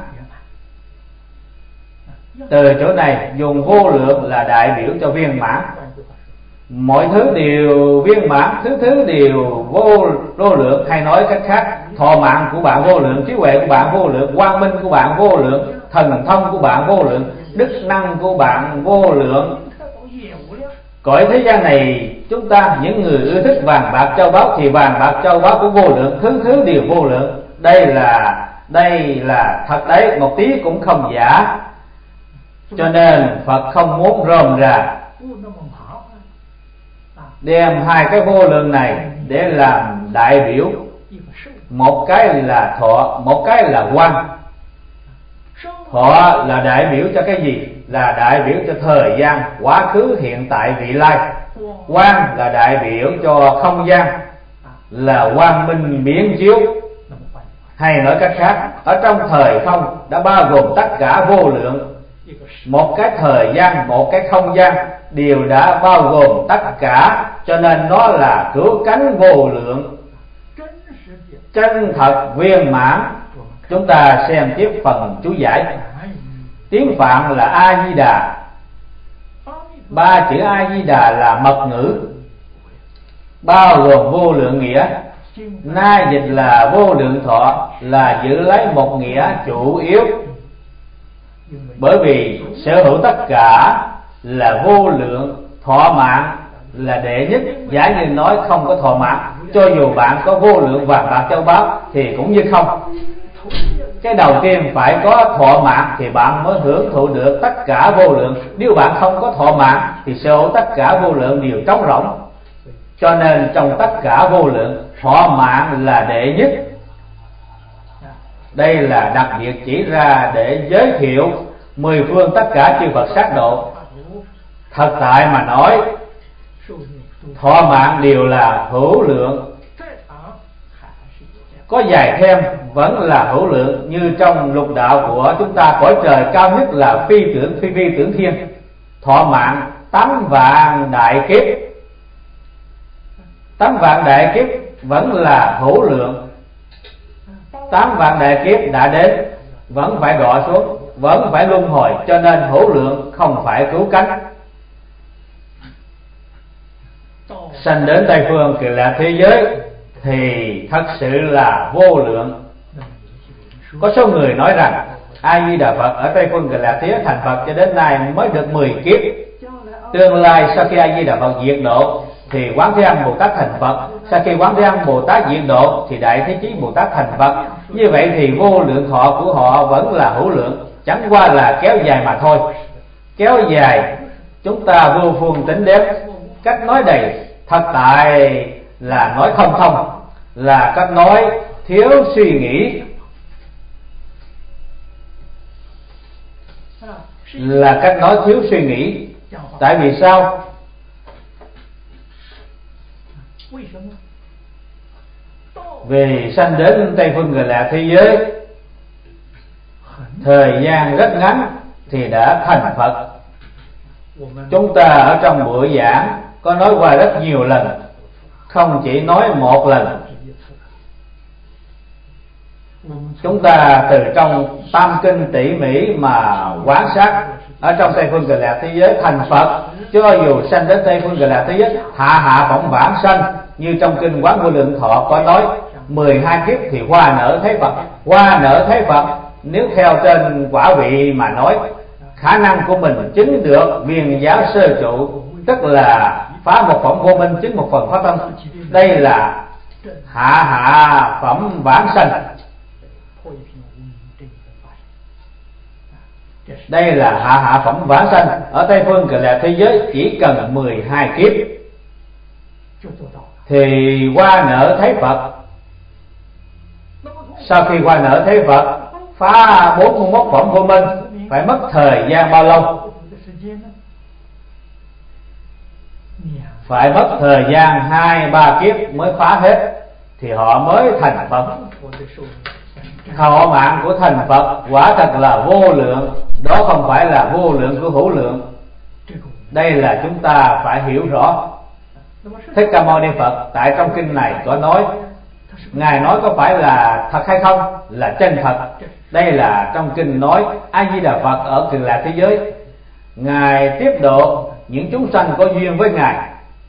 Từ chỗ này dùng vô lượng là đại biểu cho viên mãn. Mọi thứ đều viên mãn, thứ thứ đều vô lượng. Hay nói cách khác, thọ mạng của bạn vô lượng, trí huệ của bạn vô lượng, quang minh của bạn vô lượng, thần thông của bạn vô lượng, đức năng của bạn vô lượng. Cõi thế gian này chúng ta những người ưa thích vàng bạc châu báu thì vàng bạc châu báu cũng vô lượng, thứ thứ đều vô lượng. Đây là thật đấy, một tí cũng không giả. Cho nên Phật không muốn rôm rà đem hai cái vô lượng này để làm đại biểu. Một cái là thọ, một cái là quang. Thọ là đại biểu cho cái gì? Là đại biểu cho thời gian quá khứ, hiện tại, vị lai. Quang là đại biểu cho không gian, là quang minh biến chiếu. Hay nói cách khác, ở trong thời không đã bao gồm tất cả vô lượng. Một cái thời gian, một cái không gian đều đã bao gồm tất cả, cho nên nó là cứu cánh vô lượng, chân thật viên mãn. Chúng ta xem tiếp phần chú giải. Tiếng Phạn là A Di Đà. Ba chữ A Di Đà là mật ngữ, bao gồm vô lượng nghĩa. Na dịch là vô lượng thọ, là giữ lấy một nghĩa chủ yếu. Bởi vì sở hữu tất cả là vô lượng, thọ mạng là đệ nhất. Giả như nói không có thọ mạng, cho dù bạn có vô lượng vàng bạc châu báu thì cũng như không. Cái đầu tiên phải có thọ mạng thì bạn mới hưởng thụ được tất cả vô lượng. Nếu bạn không có thọ mạng thì sở hữu tất cả vô lượng đều trống rỗng. Cho nên trong tất cả vô lượng, thọ mạng là đệ nhất. Đây là đặc biệt chỉ ra để giới thiệu mười phương tất cả chư Phật sát độ. Thật tại mà nói, thọ mạng đều là hữu lượng. Có dài thêm vẫn là hữu lượng. Như trong lục đạo của chúng ta, cõi trời cao nhất là phi tưởng thiên, thọ mạng 8 vạn đại kiếp. 8 vạn đại kiếp vẫn là hữu lượng. 8 vạn đại kiếp đã đến vẫn phải đọa xuống, vẫn phải luân hồi, cho nên hữu lượng không phải cứu cánh. Sanh đến Tây Phương Cực Lạc thế giới thì thật sự là vô lượng. Có số người nói rằng A Di Đà Phật ở Tây Phương Cực Lạc thế giới thành Phật cho đến nay mới được 10 kiếp. Tương lai sau khi A Di Đà Phật diệt độ thì Quán Thế Âm Bồ Tát thành Phật. Sau khi Quán Thế Âm Bồ Tát diệt độ thì Đại Thế Chí Bồ Tát thành Phật. Như vậy thì vô lượng thọ của họ vẫn là hữu lượng, chẳng qua là kéo dài mà thôi. Kéo dài chúng ta vô phương tính đếm. Cách nói đầy thật tại là nói không thông, là cách nói thiếu suy nghĩ, là cách nói thiếu suy nghĩ. Tại vì sao? Vì sanh đến Tây Phương Cực Lạc thế giới thời gian rất ngắn thì đã thành Phật. Chúng ta ở trong buổi giảng có nói qua rất nhiều lần, không chỉ nói một lần. Chúng ta từ trong tam kinh tỉ mỉ mà quán sát, ở trong Tây Phương Cực Lạc thế giới thành Phật, cho dù sanh đến Tây Phương Cực Lạc thế giới hạ phóng vãng sanh, như trong kinh Quán Vô Lượng Thọ có nói 12 kiếp thì hoa nở thấy Phật. Hoa nở thấy Phật, nếu theo trên quả vị mà nói, khả năng của mình chứng được viên giáo sơ trụ, tức là phá một phẩm vô minh, chứng một phần pháp thân. Đây là hạ phẩm vãng sanh. Đây là hạ phẩm vãng sanh. Ở Tây Phương Cực Lạc thế giới chỉ cần 12 kiếp thì hoa nở thấy Phật. Sau khi hoa nở thấy Phật, phá 41 phẩm vô minh phải mất thời gian bao lâu? Phải mất thời gian 2-3 kiếp mới phá hết, thì họ mới thành Phật. Thọ mạng của thành Phật quả thật là vô lượng, đó không phải là vô lượng của hữu lượng. Đây là chúng ta phải hiểu rõ. Thích Ca Mâu Ni Phật tại trong kinh này có nói, Ngài nói có phải là thật hay không? Là chân thật. Đây là trong kinh nói A Di Đà Phật ở Cực Lạc thế giới, Ngài tiếp độ những chúng sanh có duyên với Ngài.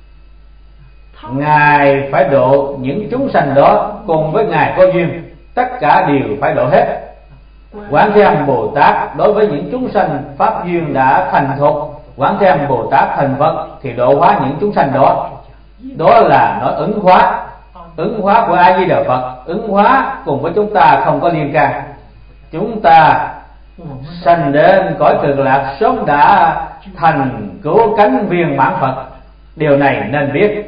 Ngài phải độ những chúng sanh đó cùng với Ngài có duyên, tất cả đều phải độ hết. Quán Thế Âm Bồ Tát đối với những chúng sanh pháp duyên đã thành thục, Quán Thế Âm Bồ Tát thành Phật thì độ hóa những chúng sanh đó. Đó là nói ứng hóa. Ứng hóa của A Di Đà Phật, ứng hóa cùng với chúng ta không có liên can. Chúng ta sanh đến cõi Cực Lạc sớm đã thành cứu cánh viên mãn Phật. Điều này nên biết.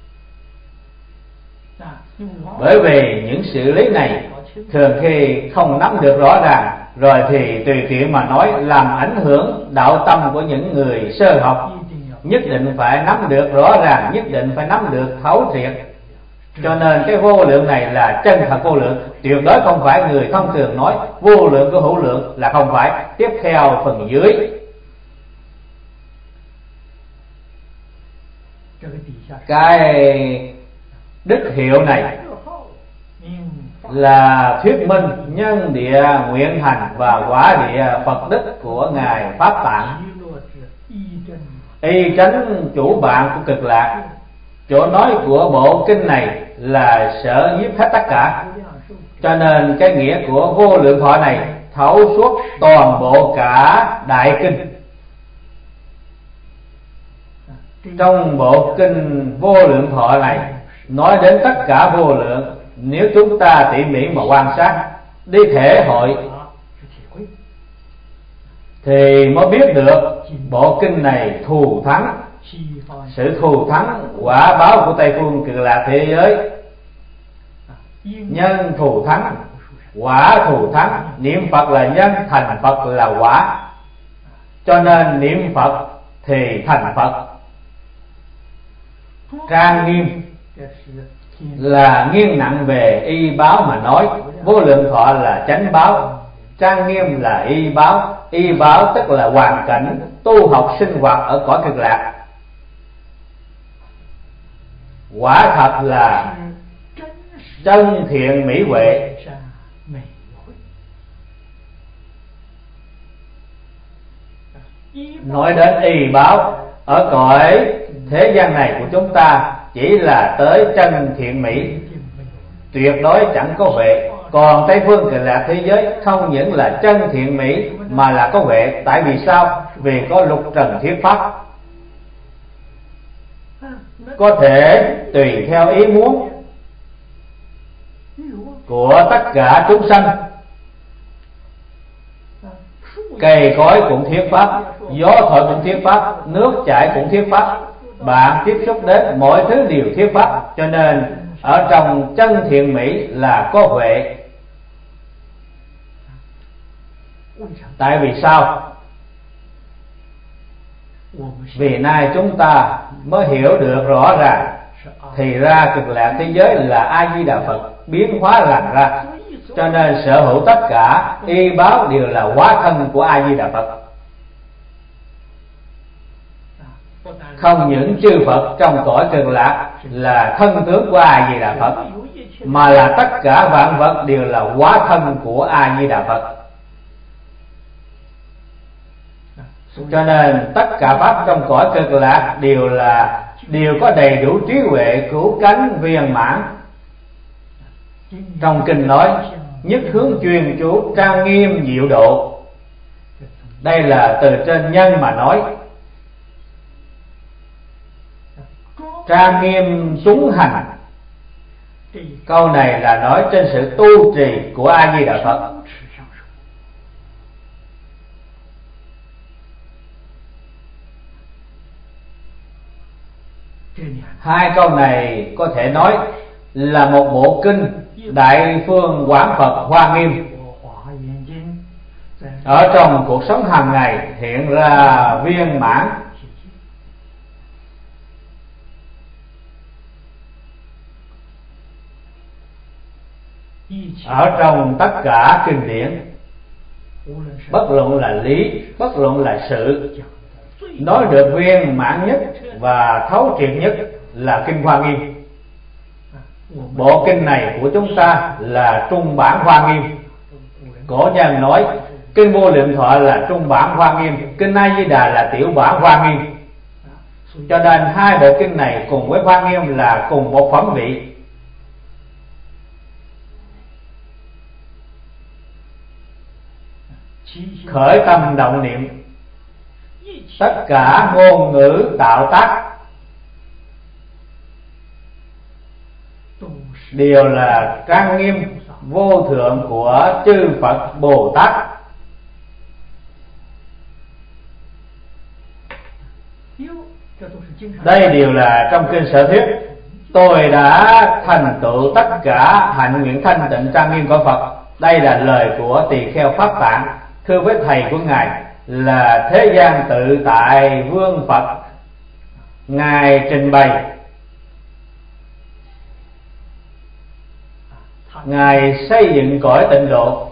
Bởi vì những sự lý này thường khi không nắm được rõ ràng, rồi thì tùy tiện mà nói, làm ảnh hưởng đạo tâm của những người sơ học. Nhất định phải nắm được rõ ràng, nhất định phải nắm được thấu triệt. Cho nên cái vô lượng này là chân thật vô lượng, tuyệt đối không phải người thông thường nói vô lượng của hữu lượng, là không phải. Tiếp theo phần dưới, cái đức hiệu này là thuyết minh nhân địa nguyện hành và quả địa Phật đức của Ngài Pháp Tạng, y chánh chủ bạn của Cực Lạc. Chỗ nói của bộ kinh này là sở nhiếp hết tất cả. Cho nên cái nghĩa của vô lượng thọ này thấu suốt toàn bộ cả đại kinh. Trong bộ kinh vô lượng thọ này nói đến tất cả vô lượng. Nếu chúng ta tỉ mỉ mà quan sát, đi thể hội, thì mới biết được bộ kinh này thù thắng. Sự thù thắng quả báo của Tây Phương Cực Lạc thế giới, nhân thù thắng, quả thù thắng. Niệm Phật là nhân, thành Phật là quả. Cho nên niệm Phật thì thành Phật. Trang nghiêm là nghiêng nặng về y báo mà nói, vô lượng thọ là chánh báo, trang nghiêm là y báo. Y báo tức là hoàn cảnh tu học sinh hoạt ở cõi Cực Lạc. Quả thật là chân thiện mỹ huệ. Nói đến y báo, ở cõi thế gian này của chúng ta chỉ là tới chân thiện mỹ, tuyệt đối chẳng có huệ. Còn Tây Phương Cực Lạc thế giới không những là chân thiện mỹ mà là có huệ. Tại vì sao? Vì có lục trần thuyết pháp, có thể tùy theo ý muốn của tất cả chúng sanh. Cây cối cũng thuyết pháp, gió thổi cũng thuyết pháp, nước chảy cũng thuyết pháp, bạn tiếp xúc đến mọi thứ đều thuyết pháp. Cho nên ở trong chân thiện mỹ là có huệ. Tại vì sao? Vì nay chúng ta mới hiểu được rõ ràng, thì ra cực lạc thế giới là A Di Đà Phật biến hóa làm ra, cho nên sở hữu tất cả y báo đều là hóa thân của A Di Đà Phật. Không những chư Phật trong cõi cực lạc là thân tướng của A Di Đà Phật, mà là tất cả vạn vật đều là hóa thân của A Di Đà Phật. Cho nên tất cả pháp trong cõi cực lạc đều có đầy đủ trí huệ cứu cánh viên mãn. Trong kinh nói nhất hướng chuyên chú trang nghiêm diệu độ, đây là từ trên nhân mà nói. Trang nghiêm chúng hành, câu này là nói trên sự tu trì của A Di Đà Phật. Hai câu này có thể nói là một bộ kinh Đại Phương Quảng Phật Hoa Nghiêm ở trong cuộc sống hàng ngày hiện ra viên mãn. Ở trong tất cả kinh điển, bất luận là lý, bất luận là sự, nói được viên mãn nhất và thấu triệt nhất là kinh Hoa Nghiêm. Bộ kinh này của chúng ta là trung bản Hoa Nghiêm. Cổ nhân nói kinh Vô Lượng Thọ là trung bản Hoa Nghiêm, kinh A Di Đà là tiểu bản Hoa Nghiêm. Cho nên hai bộ kinh này cùng với Hoa Nghiêm là cùng một phẩm vị. Khởi tâm động niệm, tất cả ngôn ngữ tạo tác đều là trang nghiêm vô thượng của chư Phật Bồ Tát. Đây đều là trong kinh Sở Thuyết. Tôi đã thành tựu tất cả hạnh nguyện thanh tịnh trang nghiêm của Phật. Đây là lời của Tỳ Kheo Pháp Tạng thưa với thầy của ngài là Thế Gian Tự Tại Vương Phật. Ngài trình bày, ngài xây dựng cõi tịnh độ,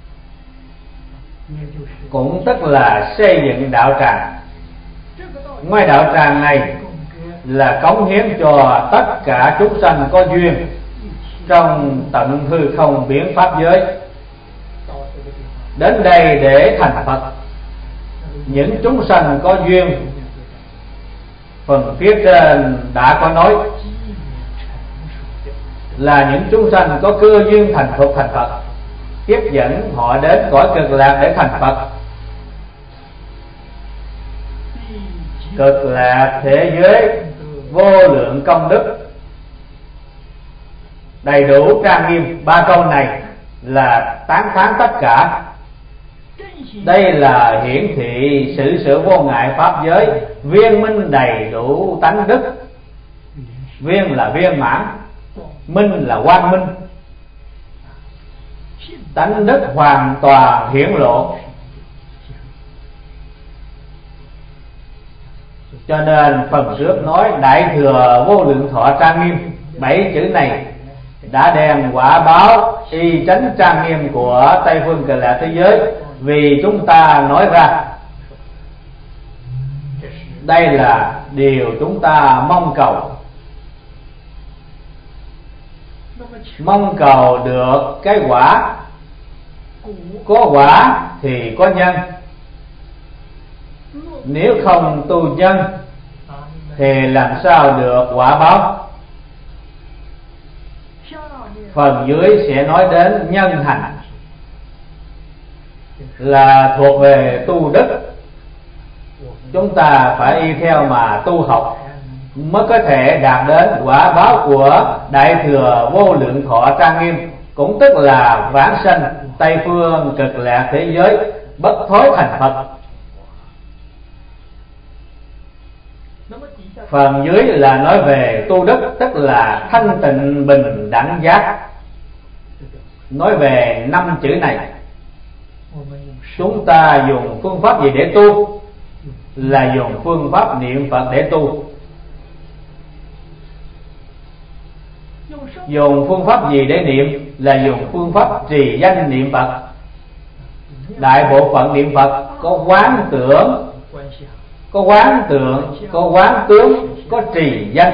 cũng tức là xây dựng đạo tràng. Ngoài đạo tràng này là cống hiến cho tất cả chúng sanh có duyên trong tận hư không biến pháp giới đến đây để thành Phật. Những chúng sanh có duyên, phần phía trên đã có nói là những chúng sanh có cơ duyên thành Phật thành Phật, tiếp dẫn họ đến cõi cực lạc để thành Phật. Cực lạc thế giới vô lượng công đức, đầy đủ trang nghiêm. Ba câu này là tán thán tất cả. Đây là hiển thị sự vô ngại pháp giới, viên minh đầy đủ tánh đức. Viên là viên mãn, minh là quang minh, tánh đức hoàn toàn hiển lộ. Cho nên phần trước nói Đại Thừa Vô Lượng Thọ trang nghiêm, 7 chữ này đã đem quả báo y chánh trang nghiêm của Tây Phương Cực Lạc thế giới vì chúng ta nói ra. Đây là điều chúng ta mong cầu. Mong cầu được cái quả. Có quả thì có nhân. Nếu không tu nhân thì làm sao được quả báo. Phần dưới sẽ nói đến nhân hành, là thuộc về tu đức. Chúng ta phải y theo mà tu học mới có thể đạt đến quả báo của Đại Thừa Vô Lượng Thọ trang nghiêm, cũng tức là vãng sanh Tây Phương Cực Lạc thế giới, bất thối thành Phật. Phần dưới là nói về tu đức, tức là thanh tịnh bình đẳng giác. Nói về 5 chữ này, chúng ta dùng phương pháp gì để tu? là dùng phương pháp niệm Phật để tu. Dùng phương pháp gì để niệm? Là dùng phương pháp trì danh niệm Phật. Đại bộ phận niệm Phật có quán tưởng, có quán tướng, có trì danh.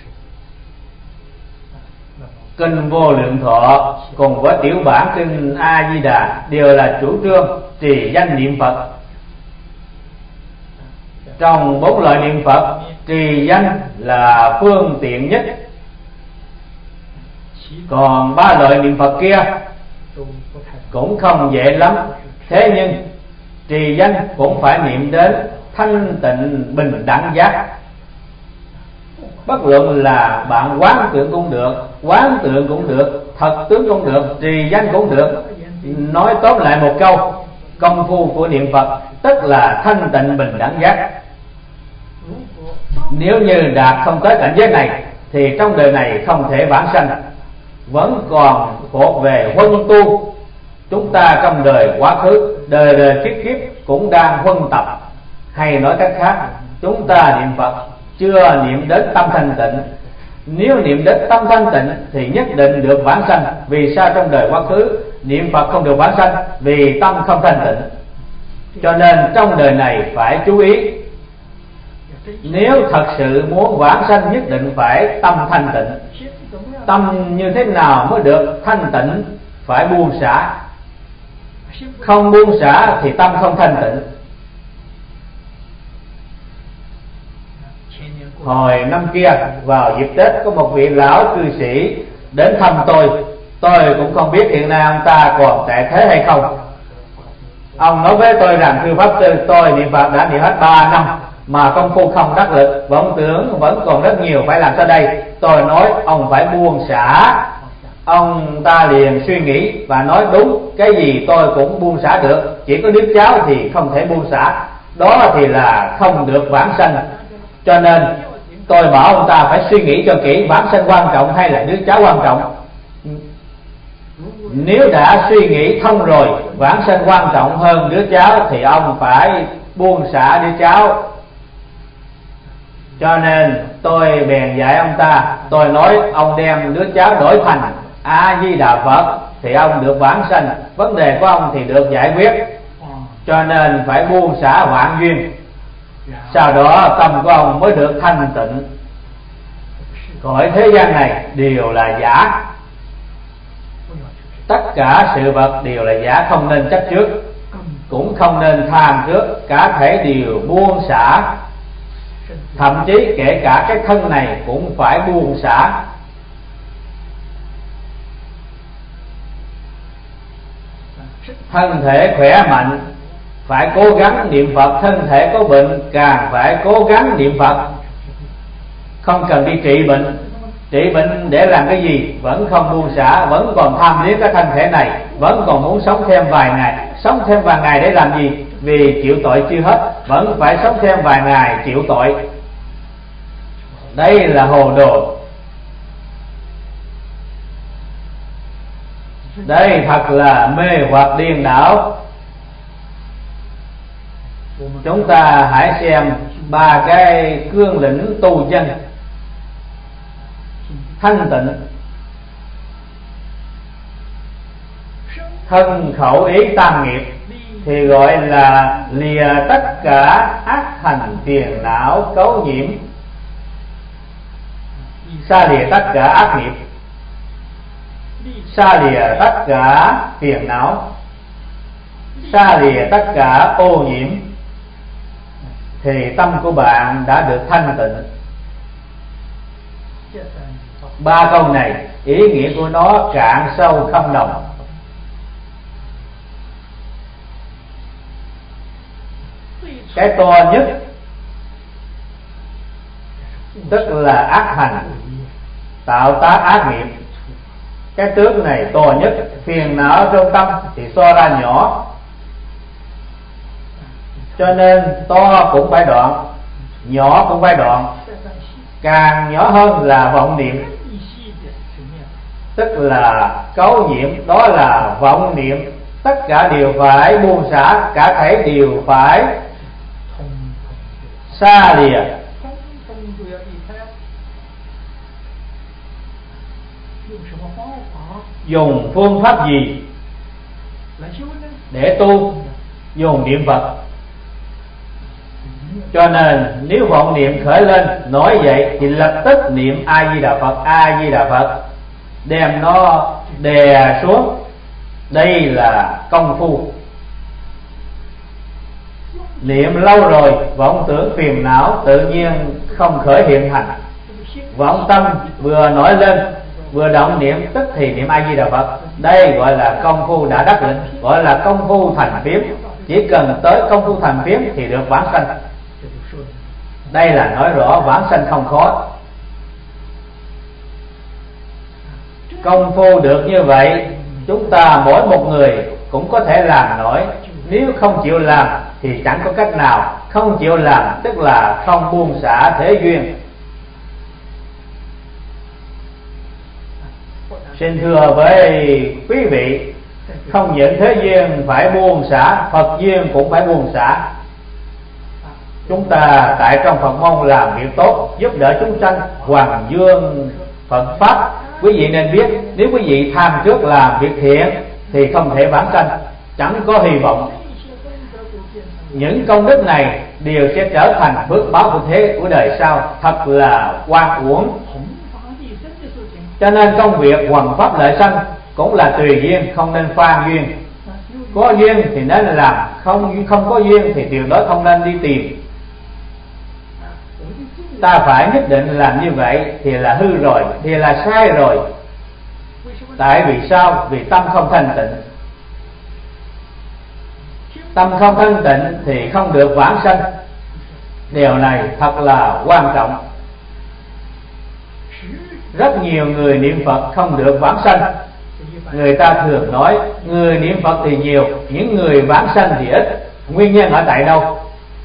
Kinh Vô Lượng Thọ cùng với tiểu bản kinh A Di Đà đều là chủ trương trì danh niệm Phật. Trong 4 loại niệm Phật, trì danh là phương tiện nhất. Còn 3 loại niệm Phật kia cũng không dễ lắm. Thế nhưng trì danh cũng phải niệm đến thanh tịnh bình đẳng giác. Bất luận là bạn quán tưởng cũng được, quán tưởng cũng được, thật tướng cũng được, trì danh cũng được. Nói tóm lại một câu, công phu của niệm Phật tức là thanh tịnh bình đẳng giác. Nếu như đạt không tới cảnh giới này thì trong đời này không thể vãng sanh, vẫn còn thuộc về huân tu. Chúng ta trong đời quá khứ, đời đời kiếp kiếp cũng đang huân tập. Hay nói cách khác, chúng ta niệm Phật chưa niệm đến tâm thanh tịnh. Nếu niệm đến tâm thanh tịnh thì nhất định được vãng sanh. Vì sao trong đời quá khứ niệm Phật không được vãng sanh? Vì tâm không thanh tịnh. Cho nên trong đời này phải chú ý. Nếu thật sự muốn vãng sanh nhất định phải tâm thanh tịnh. Tâm như thế nào mới được thanh tịnh? Phải buông xả. Không buông xả thì tâm không thanh tịnh. Hồi năm kia vào dịp Tết có một vị lão cư sĩ đến thăm tôi. Tôi cũng không biết hiện nay ông ta còn tại thế hay không. Ông nói với tôi rằng thưa Pháp Sư, tôi niệm Phật đã niệm hết 3 năm mà công phu không đắc lực, vọng tưởng vẫn còn rất nhiều, phải làm sao đây? Tôi nói ông phải buông xả. Ông ta liền suy nghĩ và nói đúng, cái gì tôi cũng buông xả được, chỉ có đứa cháu thì không thể buông xả, đó thì là không được vãng sanh. Cho nên tôi bảo ông ta phải suy nghĩ cho kỹ, vãng sanh quan trọng hay là đứa cháu quan trọng. Nếu đã suy nghĩ thông rồi, vãng sanh quan trọng hơn đứa cháu thì ông phải buông xả đứa cháu. Cho nên tôi bèn dạy ông ta, tôi nói ông đem đứa cháu đổi thành A Di Đà Phật thì ông được vãng sanh, vấn đề của ông thì được giải quyết. Cho nên phải buông xả vạn duyên, sau đó tâm của ông mới được thanh tịnh. Cõi thế gian này đều là giả, tất cả sự vật đều là giả, không nên chấp trước, cũng không nên tham trước, cả thể đều buông xả. Thậm chí kể cả cái thân này cũng phải buông xả. Thân thể khỏe mạnh phải cố gắng niệm Phật, thân thể có bệnh càng phải cố gắng niệm Phật. Không cần đi trị bệnh. Trị bệnh để làm cái gì? Vẫn không buông xả, vẫn còn tham liếc cái thân thể này, vẫn còn muốn sống thêm vài ngày. Sống thêm vài ngày để làm gì? Vì chịu tội chưa hết, vẫn phải sống thêm vài ngày chịu tội. Đây là hồ đồ. Đây thật là mê hoặc điên đảo. Chúng ta hãy xem 3 cái cương lĩnh tu chân. Thanh tịnh, thân khẩu ý tam nghiệp thì gọi là lìa tất cả ác hành phiền não cấu nhiễm. Xa lìa tất cả ác nghiệp, xa lìa tất cả phiền não, xa lìa tất cả ô nhiễm thì tâm của bạn đã được thanh tịnh. 3 câu này ý nghĩa của nó cạn sâu không đồng. Cái to nhất tức là ác hành, tạo tác ác nghiệp. Cái tướng này to nhất. Phiền não trong tâm thì so ra nhỏ. Cho nên to cũng phải đoạn, nhỏ cũng phải đoạn. Càng nhỏ hơn là vọng niệm, tức là cấu nhiễm, đó là vọng niệm. Tất cả đều phải buông xả, cả thể đều phải xa lìa. Dùng phương pháp gì để tu? Dùng niệm Phật. Cho nên nếu vọng niệm khởi lên nói vậy thì lập tức niệm A Di Đà Phật, A Di Đà Phật, đem nó đè xuống. Đây là công phu. Niệm lâu rồi vọng tưởng phiền não tự nhiên không khởi hiện hành. Vọng tâm vừa nổi lên vừa động niệm tức thì niệm A Di Đà Phật. Đây gọi là công phu đã đắc lực, gọi là công phu thành phiếm. Chỉ cần tới công phu thành phiếm thì được vãng sanh. Đây là nói rõ vãng sanh không khó. Công phu được như vậy, chúng ta mỗi một người cũng có thể làm nổi. Nếu không chịu làm thì chẳng có cách nào. Không chịu làm tức là không buông xả thế duyên. Xin thưa với quý vị, không những thế duyên phải buông xả, Phật duyên cũng phải buông xả. Chúng ta tại trong Phật môn làm việc tốt, giúp đỡ chúng sanh, hoàng dương Phật pháp. Quý vị nên biết, nếu quý vị tham trước làm việc thiện thì không thể vãng sanh, chẳng có hy vọng. Những công đức này đều sẽ trở thành phước báo của thế của đời sau, thật là oan uổng. Cho nên công việc hoằng pháp lợi sanh cũng là tùy duyên, không nên phan duyên. Có duyên thì nên làm, không có duyên thì tuyệt đối không nên đi tìm. Ta phải nhất định làm như vậy thì là hư rồi, thì là sai rồi. Tại vì sao? Vì tâm không thanh tịnh. Tâm không thanh tịnh thì không được vãng sanh. Điều này thật là quan trọng. Rất nhiều người niệm Phật không được vãng sanh. Người ta thường nói người niệm Phật thì nhiều, những người vãng sanh thì ít. Nguyên nhân ở tại đâu?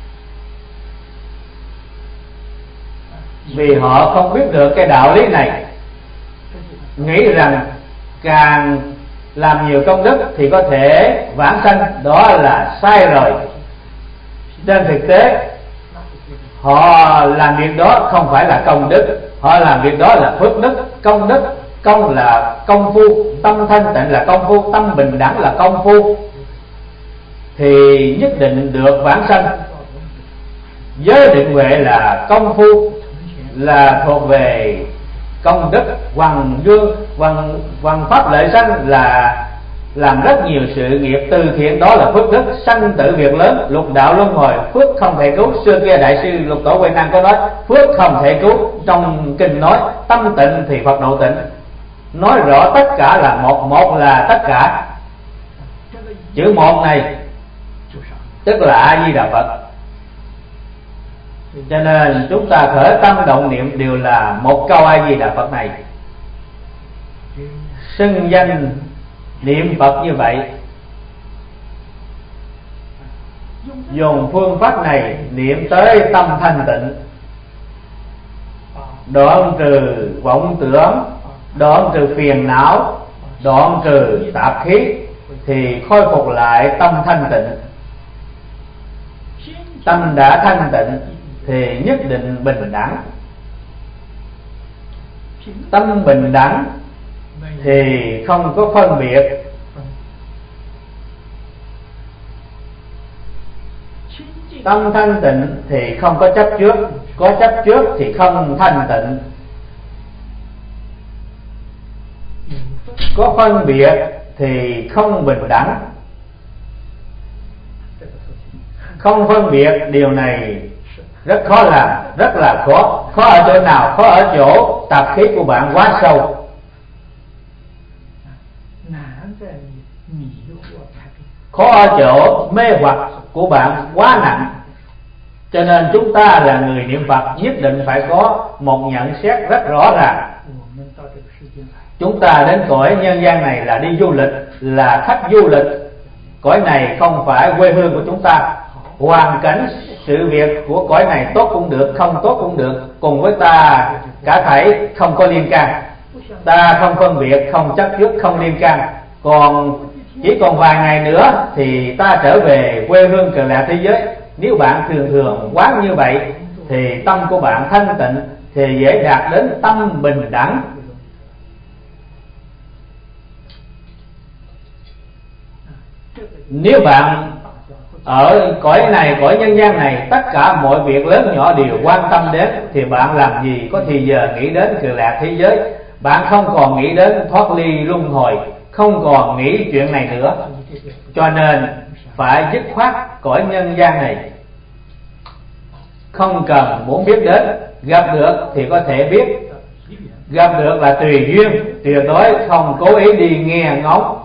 Vì họ không biết được cái đạo lý này, nghĩ rằng càng làm nhiều công đức thì có thể vãng sanh. Đó là sai rồi. Trên thực tế họ làm việc đó không phải là công đức, họ làm việc đó là phước đức. Công đức, công là công phu, tâm thanh tịnh là công phu, tâm bình đẳng là công phu, thì nhất định được vãng sanh. Giới định huệ là công phu, là thuộc về công đức. Hoàng dương, hoàng pháp lợi sanh là làm rất nhiều sự nghiệp từ thiện, đó là phước đức. Sanh tử việc lớn, lục đạo luân hồi, phước không thể cứu. Xưa kia đại sư Lục Tổ Huệ Năng có nói phước không thể cứu. Trong kinh nói tâm tịnh thì Phật độ tịnh, nói rõ tất cả là một, một là tất cả. Chữ một này tức là A Di Đà Phật. Cho nên chúng ta khởi tâm động niệm đều là một câu A Di Đà Phật này. Xưng danh niệm Phật như vậy, dùng phương pháp này niệm tới tâm thanh tịnh, đoạn trừ vọng tưởng, đoạn trừ phiền não, đoạn trừ tạp khí, thì khôi phục lại tâm thanh tịnh. Tâm đã thanh tịnh thì nhất định bình đẳng. Tâm bình đẳng thì không có phân biệt. Tâm thanh tịnh thì không có chấp trước, có chấp trước thì không thanh tịnh. Có phân biệt thì không bình đẳng. Không phân biệt điều này rất khó làm, rất là khó. Khó ở chỗ nào? Khó ở chỗ tạp khí của bạn quá sâu. Khó ở chỗ mê hoặc của bạn quá nặng. Cho nên chúng ta là người niệm Phật nhất định phải có một nhận xét rất rõ ràng. Chúng ta đến cõi nhân gian này là đi du lịch, là khách du lịch. Cõi này không phải quê hương của chúng ta. Hoàn cảnh sự việc của cõi này tốt cũng được, không tốt cũng được, cùng với ta cả thảy không có liên can. Ta không phân biệt, không chấp trước, không liên can. Chỉ còn vài ngày nữa thì ta trở về quê hương Cực Lạc thế giới. Nếu bạn thường thường quán như vậy thì tâm của bạn thanh tịnh, thì dễ đạt đến tâm bình đẳng. Nếu bạn ở cõi này, cõi nhân gian này, tất cả mọi việc lớn nhỏ đều quan tâm đến, thì bạn làm gì có thì giờ nghĩ đến Cực Lạc thế giới. Bạn không còn nghĩ đến thoát ly luân hồi, không còn nghĩ chuyện này nữa. Cho nên phải dứt khoát cõi nhân gian này, không cần muốn biết đến. Gặp được thì có thể biết, gặp được là tùy duyên, tuyệt đối không cố ý đi nghe ngóng.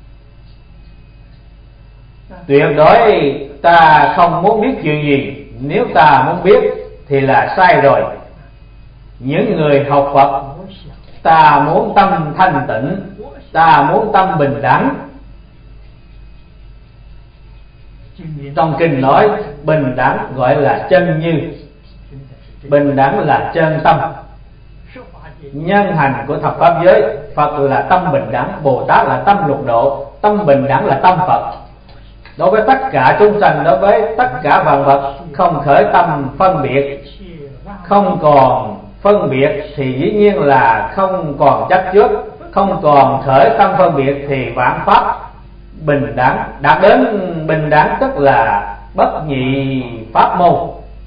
Tuyệt đối ta không muốn biết chuyện gì, nếu ta muốn biết thì là sai rồi. Những người học Phật, ta muốn tâm thanh tịnh, ta muốn tâm bình đẳng. Trong kinh nói bình đẳng gọi là chân như, bình đẳng là chân tâm. Nhân hành của thập pháp giới, Phật là tâm bình đẳng, Bồ Tát là tâm lục độ, tâm bình đẳng là tâm Phật. Đối với tất cả chúng sanh, đối với tất cả vạn vật, không khởi tâm phân biệt. Không còn phân biệt thì dĩ nhiên là không còn chấp trước, không còn khởi tâm phân biệt thì vạn pháp bình đẳng. Đạt đến bình đẳng tức là bất nhị pháp môn.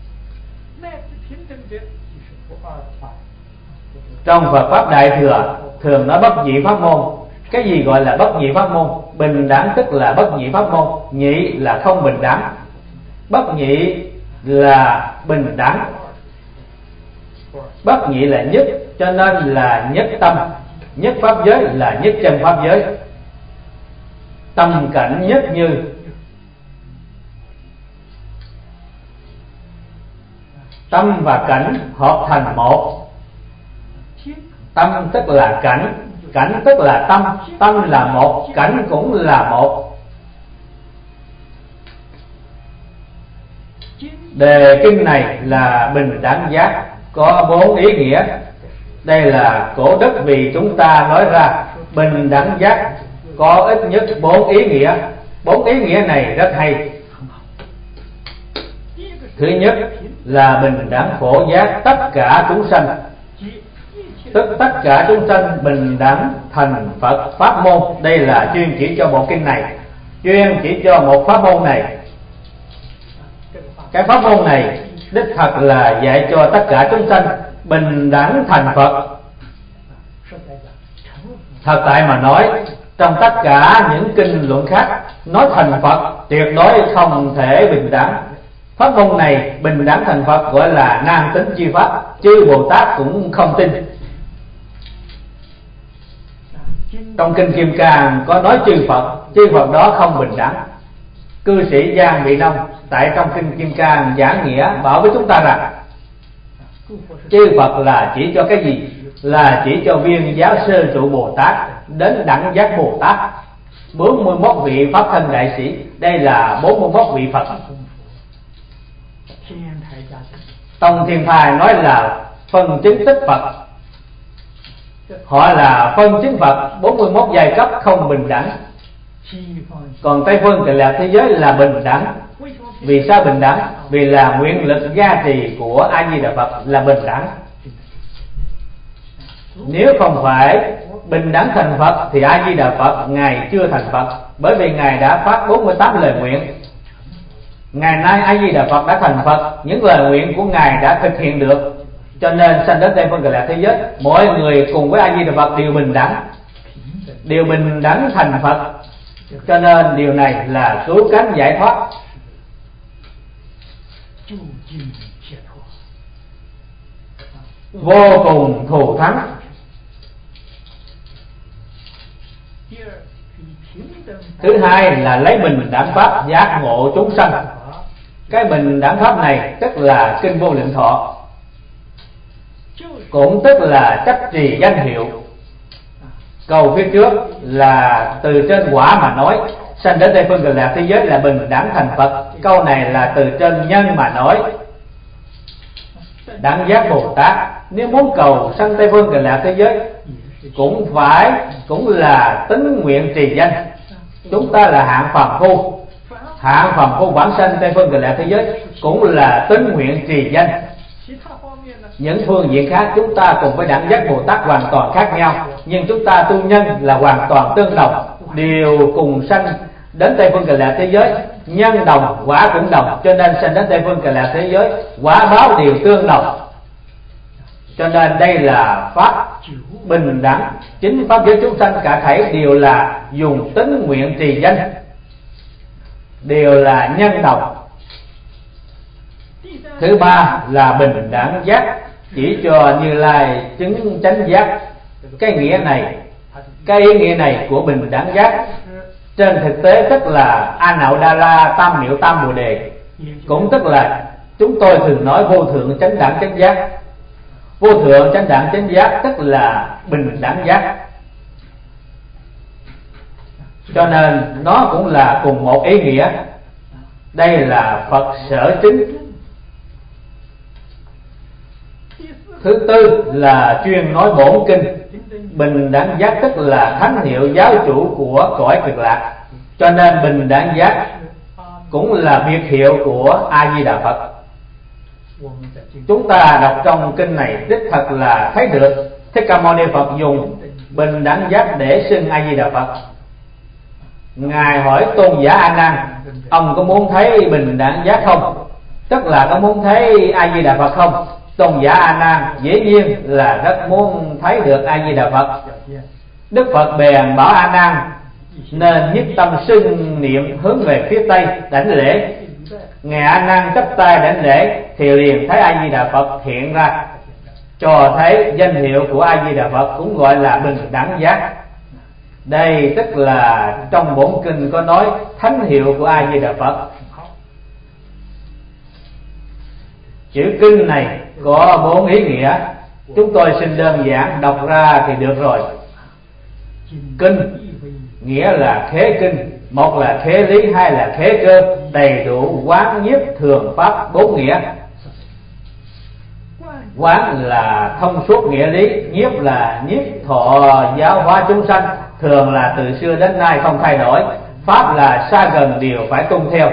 Trong Phật pháp Đại Thừa thường nói bất nhị pháp môn. Cái gì gọi là bất nhị pháp môn? Bình đẳng tức là bất nhị pháp môn, nhị là không bình đẳng. Bất nhị là bình đẳng, bất nhị là nhất, cho nên là nhất tâm. Nhất pháp giới là nhất chân pháp giới. Tâm cảnh nhất như, tâm và cảnh hợp thành một. Tâm tức là cảnh, cảnh tức là tâm, tâm là một, cảnh cũng là một. Đề kinh này là bình đẳng giác, có 4 ý nghĩa. Đây là cổ đức vì chúng ta nói ra. Bình đẳng giác có ít nhất 4 ý nghĩa. 4 ý nghĩa này rất hay. Thứ nhất là bình đẳng phổ giác tất cả chúng sanh, tức tất cả chúng sanh bình đẳng thành Phật pháp môn. Đây là chuyên chỉ cho bộ kinh này, chuyên chỉ cho một pháp môn này. Cái pháp môn này đích thật là dạy cho tất cả chúng sanh bình đẳng thành Phật. Thật tại mà nói, trong tất cả những kinh luận khác, nói thành Phật tuyệt đối không thể bình đẳng. Pháp môn này bình đẳng thành Phật gọi là nan tính chi pháp, chư Bồ Tát cũng không tin. Trong kinh Kim Cang có nói chư Phật đó không bình đẳng. Cư sĩ Giang Vị Nông tại trong kinh Kim Cang giảng nghĩa bảo với chúng ta rằng chư Phật là chỉ cho cái gì? Là chỉ cho viên giáo sơ trụ Bồ Tát đến đẳng giác Bồ Tát. 41 vị pháp thân đại sĩ, đây là 41 vị Phật. Tông Thiên Thai nói là phân chứng tích Phật, họ là phân chứng Phật. 41 giai cấp không bình đẳng. Còn Tây Phương Cực Lạc thế giới là bình đẳng. Vì sao bình đẳng? Vì là nguyện lực gia trì của A Di Đà Phật là bình đẳng. Nếu không phải bình đẳng thành Phật thì A Di Đà Phật Ngài chưa thành Phật, bởi vì Ngài đã phát 48 lời nguyện. Ngày nay A Di Đà Phật đã thành Phật, những lời nguyện của Ngài đã thực hiện được, cho nên sanh đến Tây Phương Cực Lạc thế giới, mọi người cùng với A Di Đà Phật đều bình đẳng, đều bình đẳng thành Phật. Cho nên điều này là cứu cánh giải thoát. Vô cùng thù thắng. Thứ hai là lấy bình đẳng pháp giác ngộ chúng sanh. Cái bình đẳng pháp này tức là kinh Vô Lượng Thọ, cũng tức là chấp trì danh hiệu. Câu phía trước là từ trên quả mà nói, sanh đến Tây Phương Cực Lạc thế giới là bình đẳng thành Phật. Câu này là từ trên nhân mà nói. Đẳng giác Bồ Tát nếu muốn cầu sanh Tây Phương Cực Lạc thế giới cũng là tín nguyện trì danh. Chúng ta là hạng phàm phu, hạng phàm phu vãng sanh Tây Phương Cực Lạc thế giới cũng là tín nguyện trì danh. Những phương diện khác chúng ta cùng với đẳng giác Bồ Tát hoàn toàn khác nhau, nhưng chúng ta tu nhân là hoàn toàn tương đồng, đều cùng sanh đến Tây Phương Cực Lạc thế giới. Nhân đồng, quả cũng đồng, cho nên sanh đến Tây Phương Cực Lạc thế giới, quả báo đều tương đồng. Cho nên đây là pháp bình đẳng. Chính pháp giới chúng sanh cả thảy đều là dùng tín nguyện trì danh, đều là nhân đồng. Thứ ba là bình đẳng giác, chỉ cho Như Lai chứng chánh giác. Cái nghĩa này, cái ý nghĩa này của bình đẳng giác trên thực tế tức là A Nậu Đa La Tam Miệu Tam Bồ Đề, cũng tức là chúng tôi thường nói vô thượng chánh đẳng chánh giác. Vô thượng chánh đẳng chánh giác tức là bình đẳng giác, cho nên nó cũng là cùng một ý nghĩa. Đây là Phật sở chính. Thứ tư là chuyên nói bổn kinh. Bình đẳng giác tức là thánh hiệu giáo chủ của cõi Cực Lạc, cho nên bình đẳng giác cũng là biệt hiệu của A Di Đà Phật. Chúng ta đọc trong kinh này đích thật là thấy được Thích Ca Mâu Ni Phật dùng bình đẳng giác để xưng A Di Đà Phật. Ngài hỏi Tôn giả A Nan: ông có muốn thấy bình đẳng giác không? Tức là có muốn thấy A Di Đà Phật không? Tôn giả A Nan dĩ nhiên là rất muốn thấy được A Di Đà Phật. Đức Phật bèn bảo A Nan nên nhất tâm xưng niệm hướng về phía tây đảnh lễ. Ngài A Nan chắp tay đảnh lễ thì liền thấy A Di Đà Phật hiện ra, cho thấy danh hiệu của A Di Đà Phật cũng gọi là bình đẳng giác. Đây tức là trong bổn kinh có nói thánh hiệu của A Di Đà Phật. Chữ kinh này có 4 ý nghĩa, chúng tôi xin đơn giản đọc ra thì được rồi. Kinh nghĩa là khế kinh, một là khế lý, hai là khế cơ, đầy đủ quán nhiếp thường pháp 4 nghĩa. Quán là thông suốt nghĩa lý, nhiếp là nhiếp thọ giáo hóa chúng sanh, thường là từ xưa đến nay không thay đổi, pháp là xa gần đều phải tuân theo.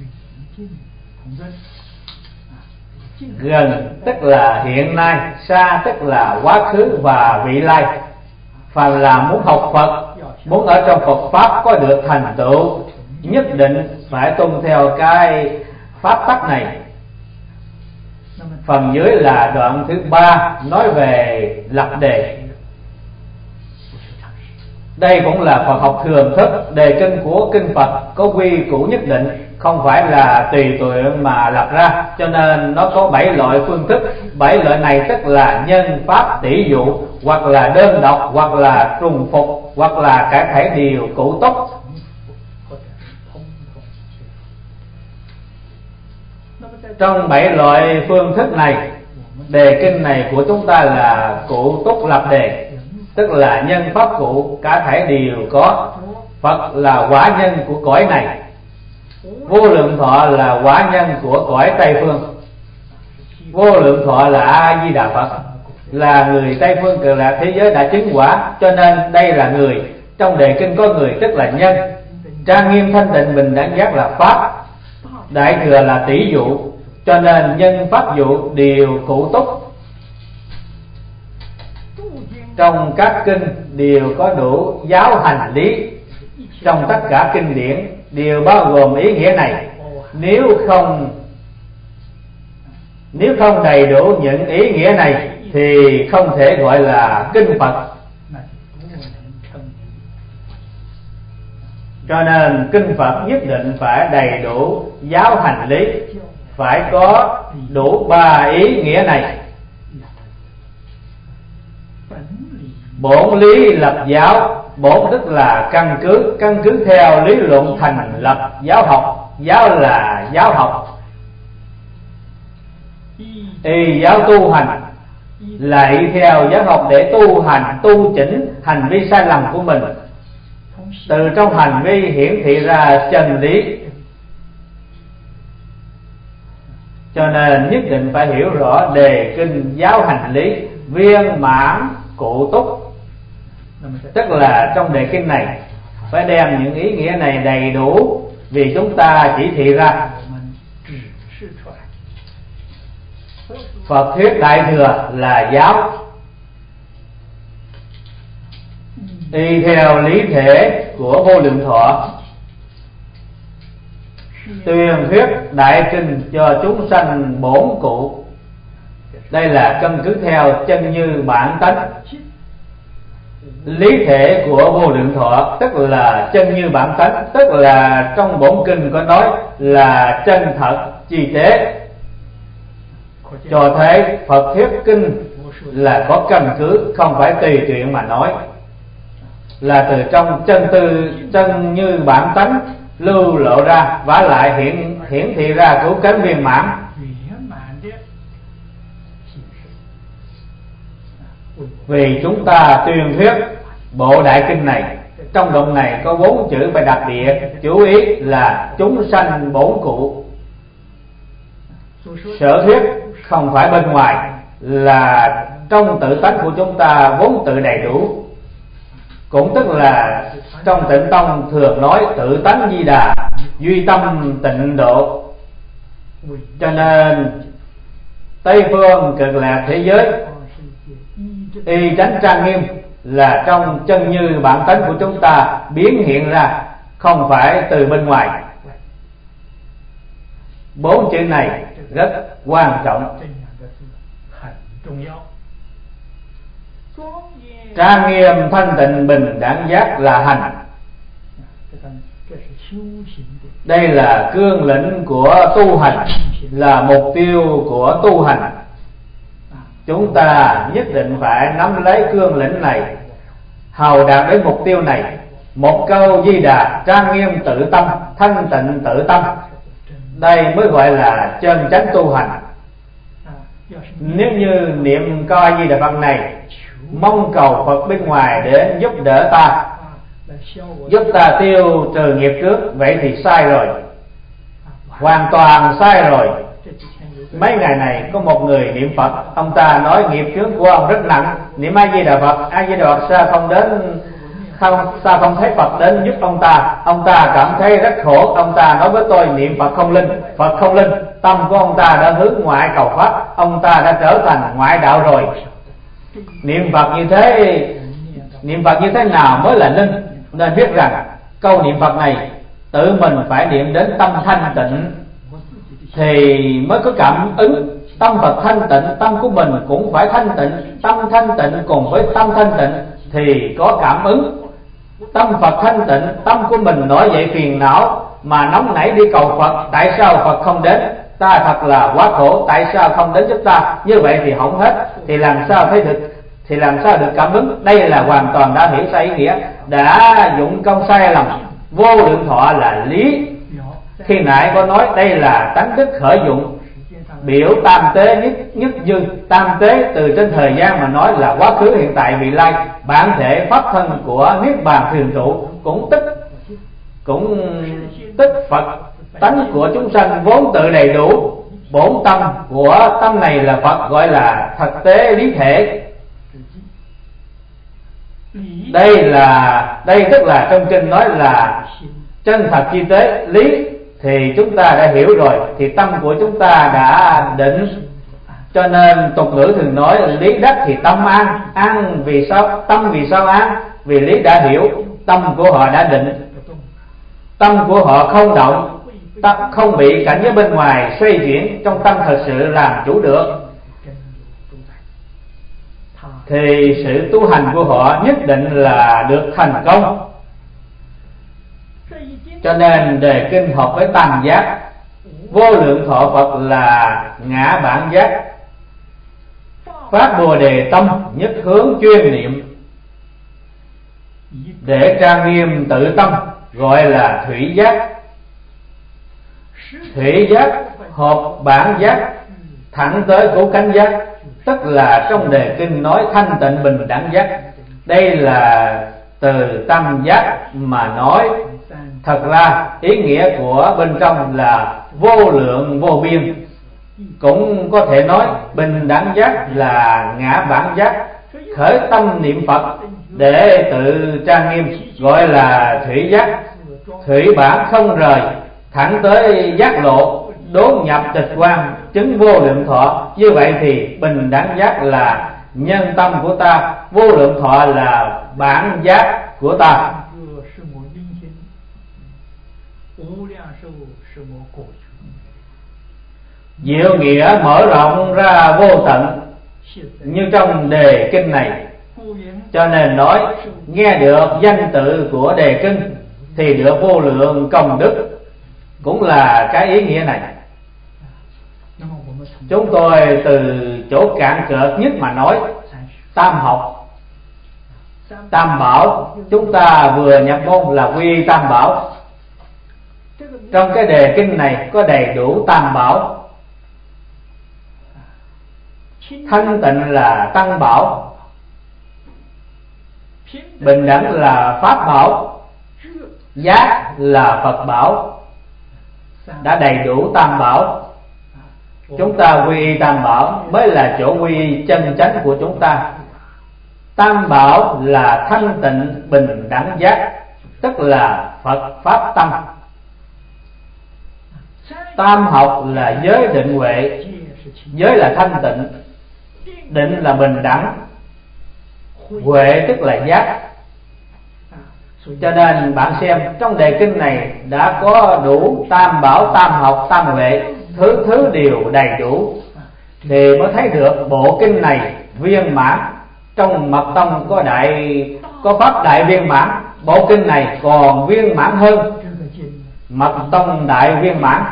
Gần tức là hiện nay, xa tức là quá khứ và vị lai. Phàm là muốn học Phật, muốn ở trong Phật pháp có được thành tựu, nhất định phải tuân theo cái pháp tắc này. Phần dưới là đoạn thứ 3 nói về lập đề. Đây cũng là Phật học thường thức. Đề kinh của kinh Phật có quy củ nhất định, không phải là tùy tiện mà lập ra, cho nên nó có 7 loại phương thức. 7 loại này tức là nhân pháp tỷ dụ, hoặc là đơn độc, hoặc là trùng phục, hoặc là cả thể điều cụ túc. Trong 7 loại phương thức này, đề kinh này của chúng ta là cụ túc lập đề, tức là nhân pháp cụ cả thể đều có. Phật là quả nhân của cõi này, Vô Lượng Thọ là quả nhân của cõi Tây Phương. Vô Lượng Thọ là A Di Đà Phật, là người Tây Phương Cực Lạc thế giới đã chứng quả, cho nên đây là người. Trong đề kinh có người tức là nhân. Trang nghiêm thanh tịnh bình đẳng giác là pháp, đại thừa là tỷ dụ, cho nên nhân pháp dụ đều cụ túc. Trong các kinh đều có đủ giáo hành lý, trong tất cả kinh điển đều bao gồm ý nghĩa này. Nếu không đầy đủ những ý nghĩa này thì không thể gọi là kinh Phật. Cho nên kinh Phật nhất định phải đầy đủ giáo hành lý, phải có đủ 3 ý nghĩa này. Bổn lý lập giáo, bổn tức là căn cứ theo lý luận thành lập giáo học. Giáo là giáo học. Y giáo tu hành, là y theo giáo học để tu hành, tu chỉnh hành vi sai lầm của mình, từ trong hành vi hiển thị ra chân lý. Cho nên nhất định phải hiểu rõ đề kinh giáo hành lý viên mãn cụ túc, tức là trong đề kinh này phải đem những ý nghĩa này đầy đủ, vì chúng ta chỉ thị ra. Phật thuyết Đại Thừa là giáo, y theo lý thể của Vô Lượng Thọ, tuyên thuyết đại kinh cho chúng sanh bổn cụ. Đây là căn cứ theo chân như bản tánh. Lý thể của Vô Lượng Thọ tức là chân như bản tánh, tức là trong bổn kinh có nói là chân thật chi tế, cho thấy Phật thuyết kinh là có căn cứ, không phải tùy tiện mà nói, là từ trong chân như bản tánh lưu lộ ra, vả lại hiển thị ra cứu cánh viên mãn. Vì chúng ta tuyên thuyết bộ đại kinh này, trong đoạn này có 4 chữ phải đặc biệt chú ý là chúng sanh bổn cụ. Sở thuyết không phải bên ngoài, là trong tự tánh của chúng ta vốn tự đầy đủ. Cũng tức là trong Tịnh Tông thường nói tự tánh Di Đà, duy tâm tịnh độ. Cho nên Tây phương Cực Lạc thế giới y chánh trang nghiêm là trong chân như bản tánh của chúng ta biến hiện ra, không phải từ bên ngoài. 4 chữ này rất quan trọng. Trang nghiêm thanh tịnh bình đẳng giác là hành. Đây là cương lĩnh của tu hành, là mục tiêu của tu hành. Chúng ta nhất định phải nắm lấy cương lĩnh này, hầu đạt đến mục tiêu này. Một câu Di Đà trang nghiêm tự tâm, thanh tịnh tự tâm, đây mới gọi là chân chánh tu hành. Nếu như niệm coi Di Đà Phật này mong cầu Phật bên ngoài để giúp đỡ ta, giúp ta tiêu trừ nghiệp trước, vậy thì sai rồi, hoàn toàn sai rồi. Mấy ngày này có một người niệm Phật, ông ta nói nghiệp chướng của ông rất nặng, niệm A Di Đà Phật, A Di Đà Phật sao không thấy Phật đến giúp ông ta cảm thấy rất khổ. Ông ta nói với tôi niệm Phật không linh, Phật không linh, tâm của ông ta đã hướng ngoại cầu Pháp, ông ta đã trở thành ngoại đạo rồi. Niệm Phật như thế nào mới là linh? Nên biết rằng câu niệm Phật này tự mình phải niệm đến tâm thanh tịnh thì mới có cảm ứng. Tâm Phật thanh tịnh, tâm của mình cũng phải thanh tịnh. Tâm thanh tịnh cùng với tâm thanh tịnh thì có cảm ứng. Tâm Phật thanh tịnh, tâm của mình nổi dậy phiền não mà nóng nảy đi cầu Phật, tại sao Phật không đến? Ta thật là quá khổ, tại sao không đến giúp ta? Như vậy thì hỏng hết, thì làm sao được cảm ứng? Đây là hoàn toàn đã hiểu sai ý nghĩa, đã dụng công sai lầm. Vô Lượng Thọ là lý. Khi nãy có nói đây là tánh đức khởi dụng, biểu tam tế nhất dư. Tam tế từ trên thời gian mà nói là quá khứ, hiện tại, vị lai. Bản thể pháp thân của niết bàn thường trụ, cũng tức Phật tánh của chúng sanh vốn tự đầy đủ. Bổn tâm của tâm này là Phật, gọi là thực tế lý thể. Đây tức là trong kinh nói là chân thật chi tế lý, thì chúng ta đã hiểu rồi, thì tâm của chúng ta đã định. Cho nên tục ngữ thường nói lý đắc thì tâm an. An vì sao? Tâm vì sao an? Vì lý đã hiểu, tâm của họ đã định, tâm của họ không động, không bị cảnh giới bên ngoài xoay chuyển, trong tâm thật sự làm chủ được, thì sự tu hành của họ nhất định là được thành công. Cho nên đề kinh hợp với tam giác. Vô Lượng Thọ Phật là ngã bản giác, phát Bồ Đề tâm nhất hướng chuyên niệm, để trang nghiêm tự tâm gọi là thủy giác. Thủy giác hợp bản giác thẳng tới cứu cánh giác, tức là trong đề kinh nói thanh tịnh bình đẳng giác. Đây là từ tâm giác mà nói. Thật ra ý nghĩa của bên trong là vô lượng vô biên. Cũng có thể nói bình đẳng giác là ngã bản giác, khởi tâm niệm Phật để tự trang nghiêm gọi là thủy giác. Thủy bản không rời, thẳng tới giác lộ, đốn nhập tịch quan, chứng vô lượng thọ. Như vậy thì bình đẳng giác là nhân tâm của ta, vô lượng thọ là bản giác của ta. Diệu nghĩa mở rộng ra vô tận như trong đề kinh này. Cho nên nói nghe được danh tự của đề kinh thì được vô lượng công đức, cũng là cái ý nghĩa này. Chúng tôi từ chỗ cạn cợt nhất mà nói tam học, tam bảo. Chúng ta vừa nhập môn là quy tam bảo. Trong cái đề kinh này có đầy đủ tam bảo. Thanh tịnh là tăng bảo, bình đẳng là pháp bảo, giác là Phật bảo. Đã đầy đủ tam bảo. Chúng ta quy y tam bảo mới là chỗ quy y chân chánh của chúng ta. Tam bảo là thanh tịnh bình đẳng giác, tức là Phật pháp tăng. Tam học là giới định huệ. Giới là thanh tịnh, định là bình đẳng, huệ tức là giác. Cho nên bạn xem trong đề kinh này đã có đủ tam bảo, tam học, tam huệ, thứ đều đầy đủ, thì mới thấy được bộ kinh này viên mãn. Trong mật tông có pháp đại viên mãn, bộ kinh này còn viên mãn hơn mật tông đại viên mãn.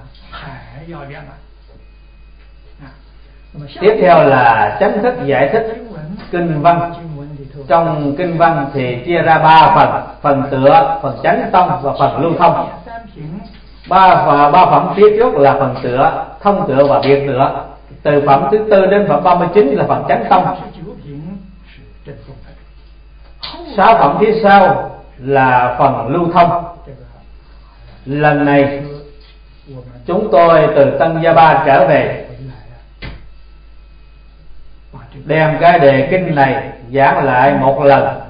Tiếp theo là chánh thức giải thích kinh văn. Trong kinh văn thì chia ra 3 phần: phần tựa, phần chánh tông và phần lưu thông. Ba phẩm phía trước là phần tựa, thông tựa và biệt tựa. Từ phẩm thứ 4 đến phẩm 39 là phần chánh tông. 6 phẩm phía sau là phần lưu thông. Lần này chúng tôi từ Tân Gia Ba trở về, đem cái đề kinh này giảng lại một lần.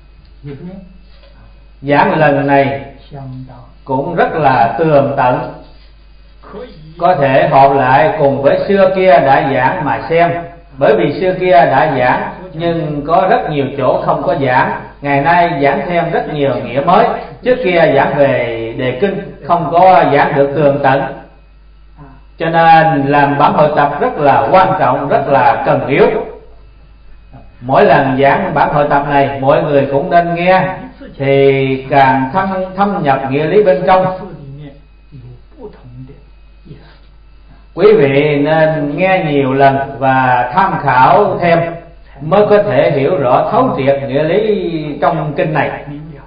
Giảng lần này cũng rất là tường tận, có thể họp lại cùng với xưa kia đã giảng mà xem. Bởi vì xưa kia đã giảng nhưng có rất nhiều chỗ không có giảng, ngày nay giảng thêm rất nhiều nghĩa mới. Trước kia giảng về đề kinh không có giảng được tường tận, cho nên làm bản hội tập rất là quan trọng, rất là cần yếu. Mỗi lần giảng bản hội tập này mọi người cũng nên nghe, thì càng thâm nhập nghĩa lý bên trong. Quý vị nên nghe nhiều lần và tham khảo thêm, mới có thể hiểu rõ thấu triệt nghĩa lý trong kinh này,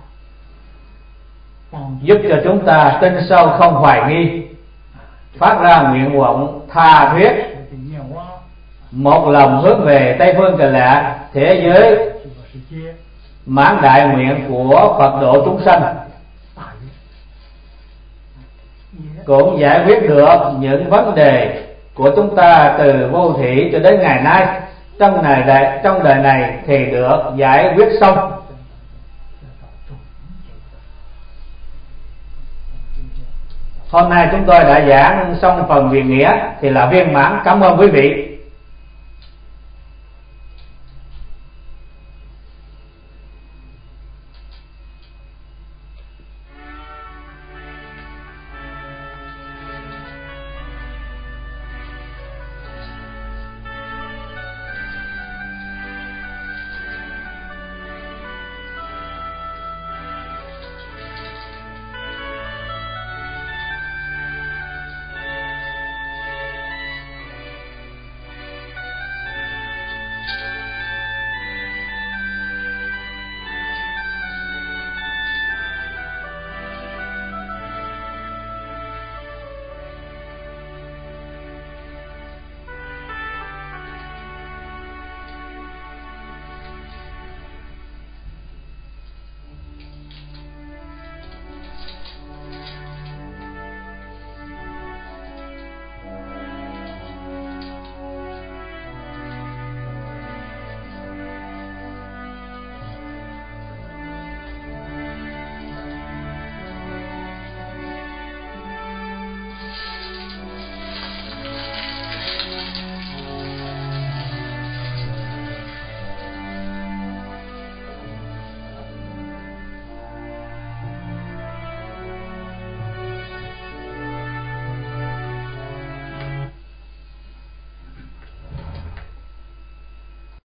giúp cho chúng ta tin sâu không hoài nghi, phát ra nguyện vọng tha thuyết, một lòng hướng về Tây Phương Cực Lạc thế giới, mãn đại nguyện của Phật độ chúng sanh, cũng giải quyết được những vấn đề của chúng ta từ vô thủy cho đến ngày nay. Trong đời này thì được giải quyết xong. Hôm nay chúng tôi đã giảng xong phần viên nghĩa thì là viên mãn. Cảm ơn quý vị.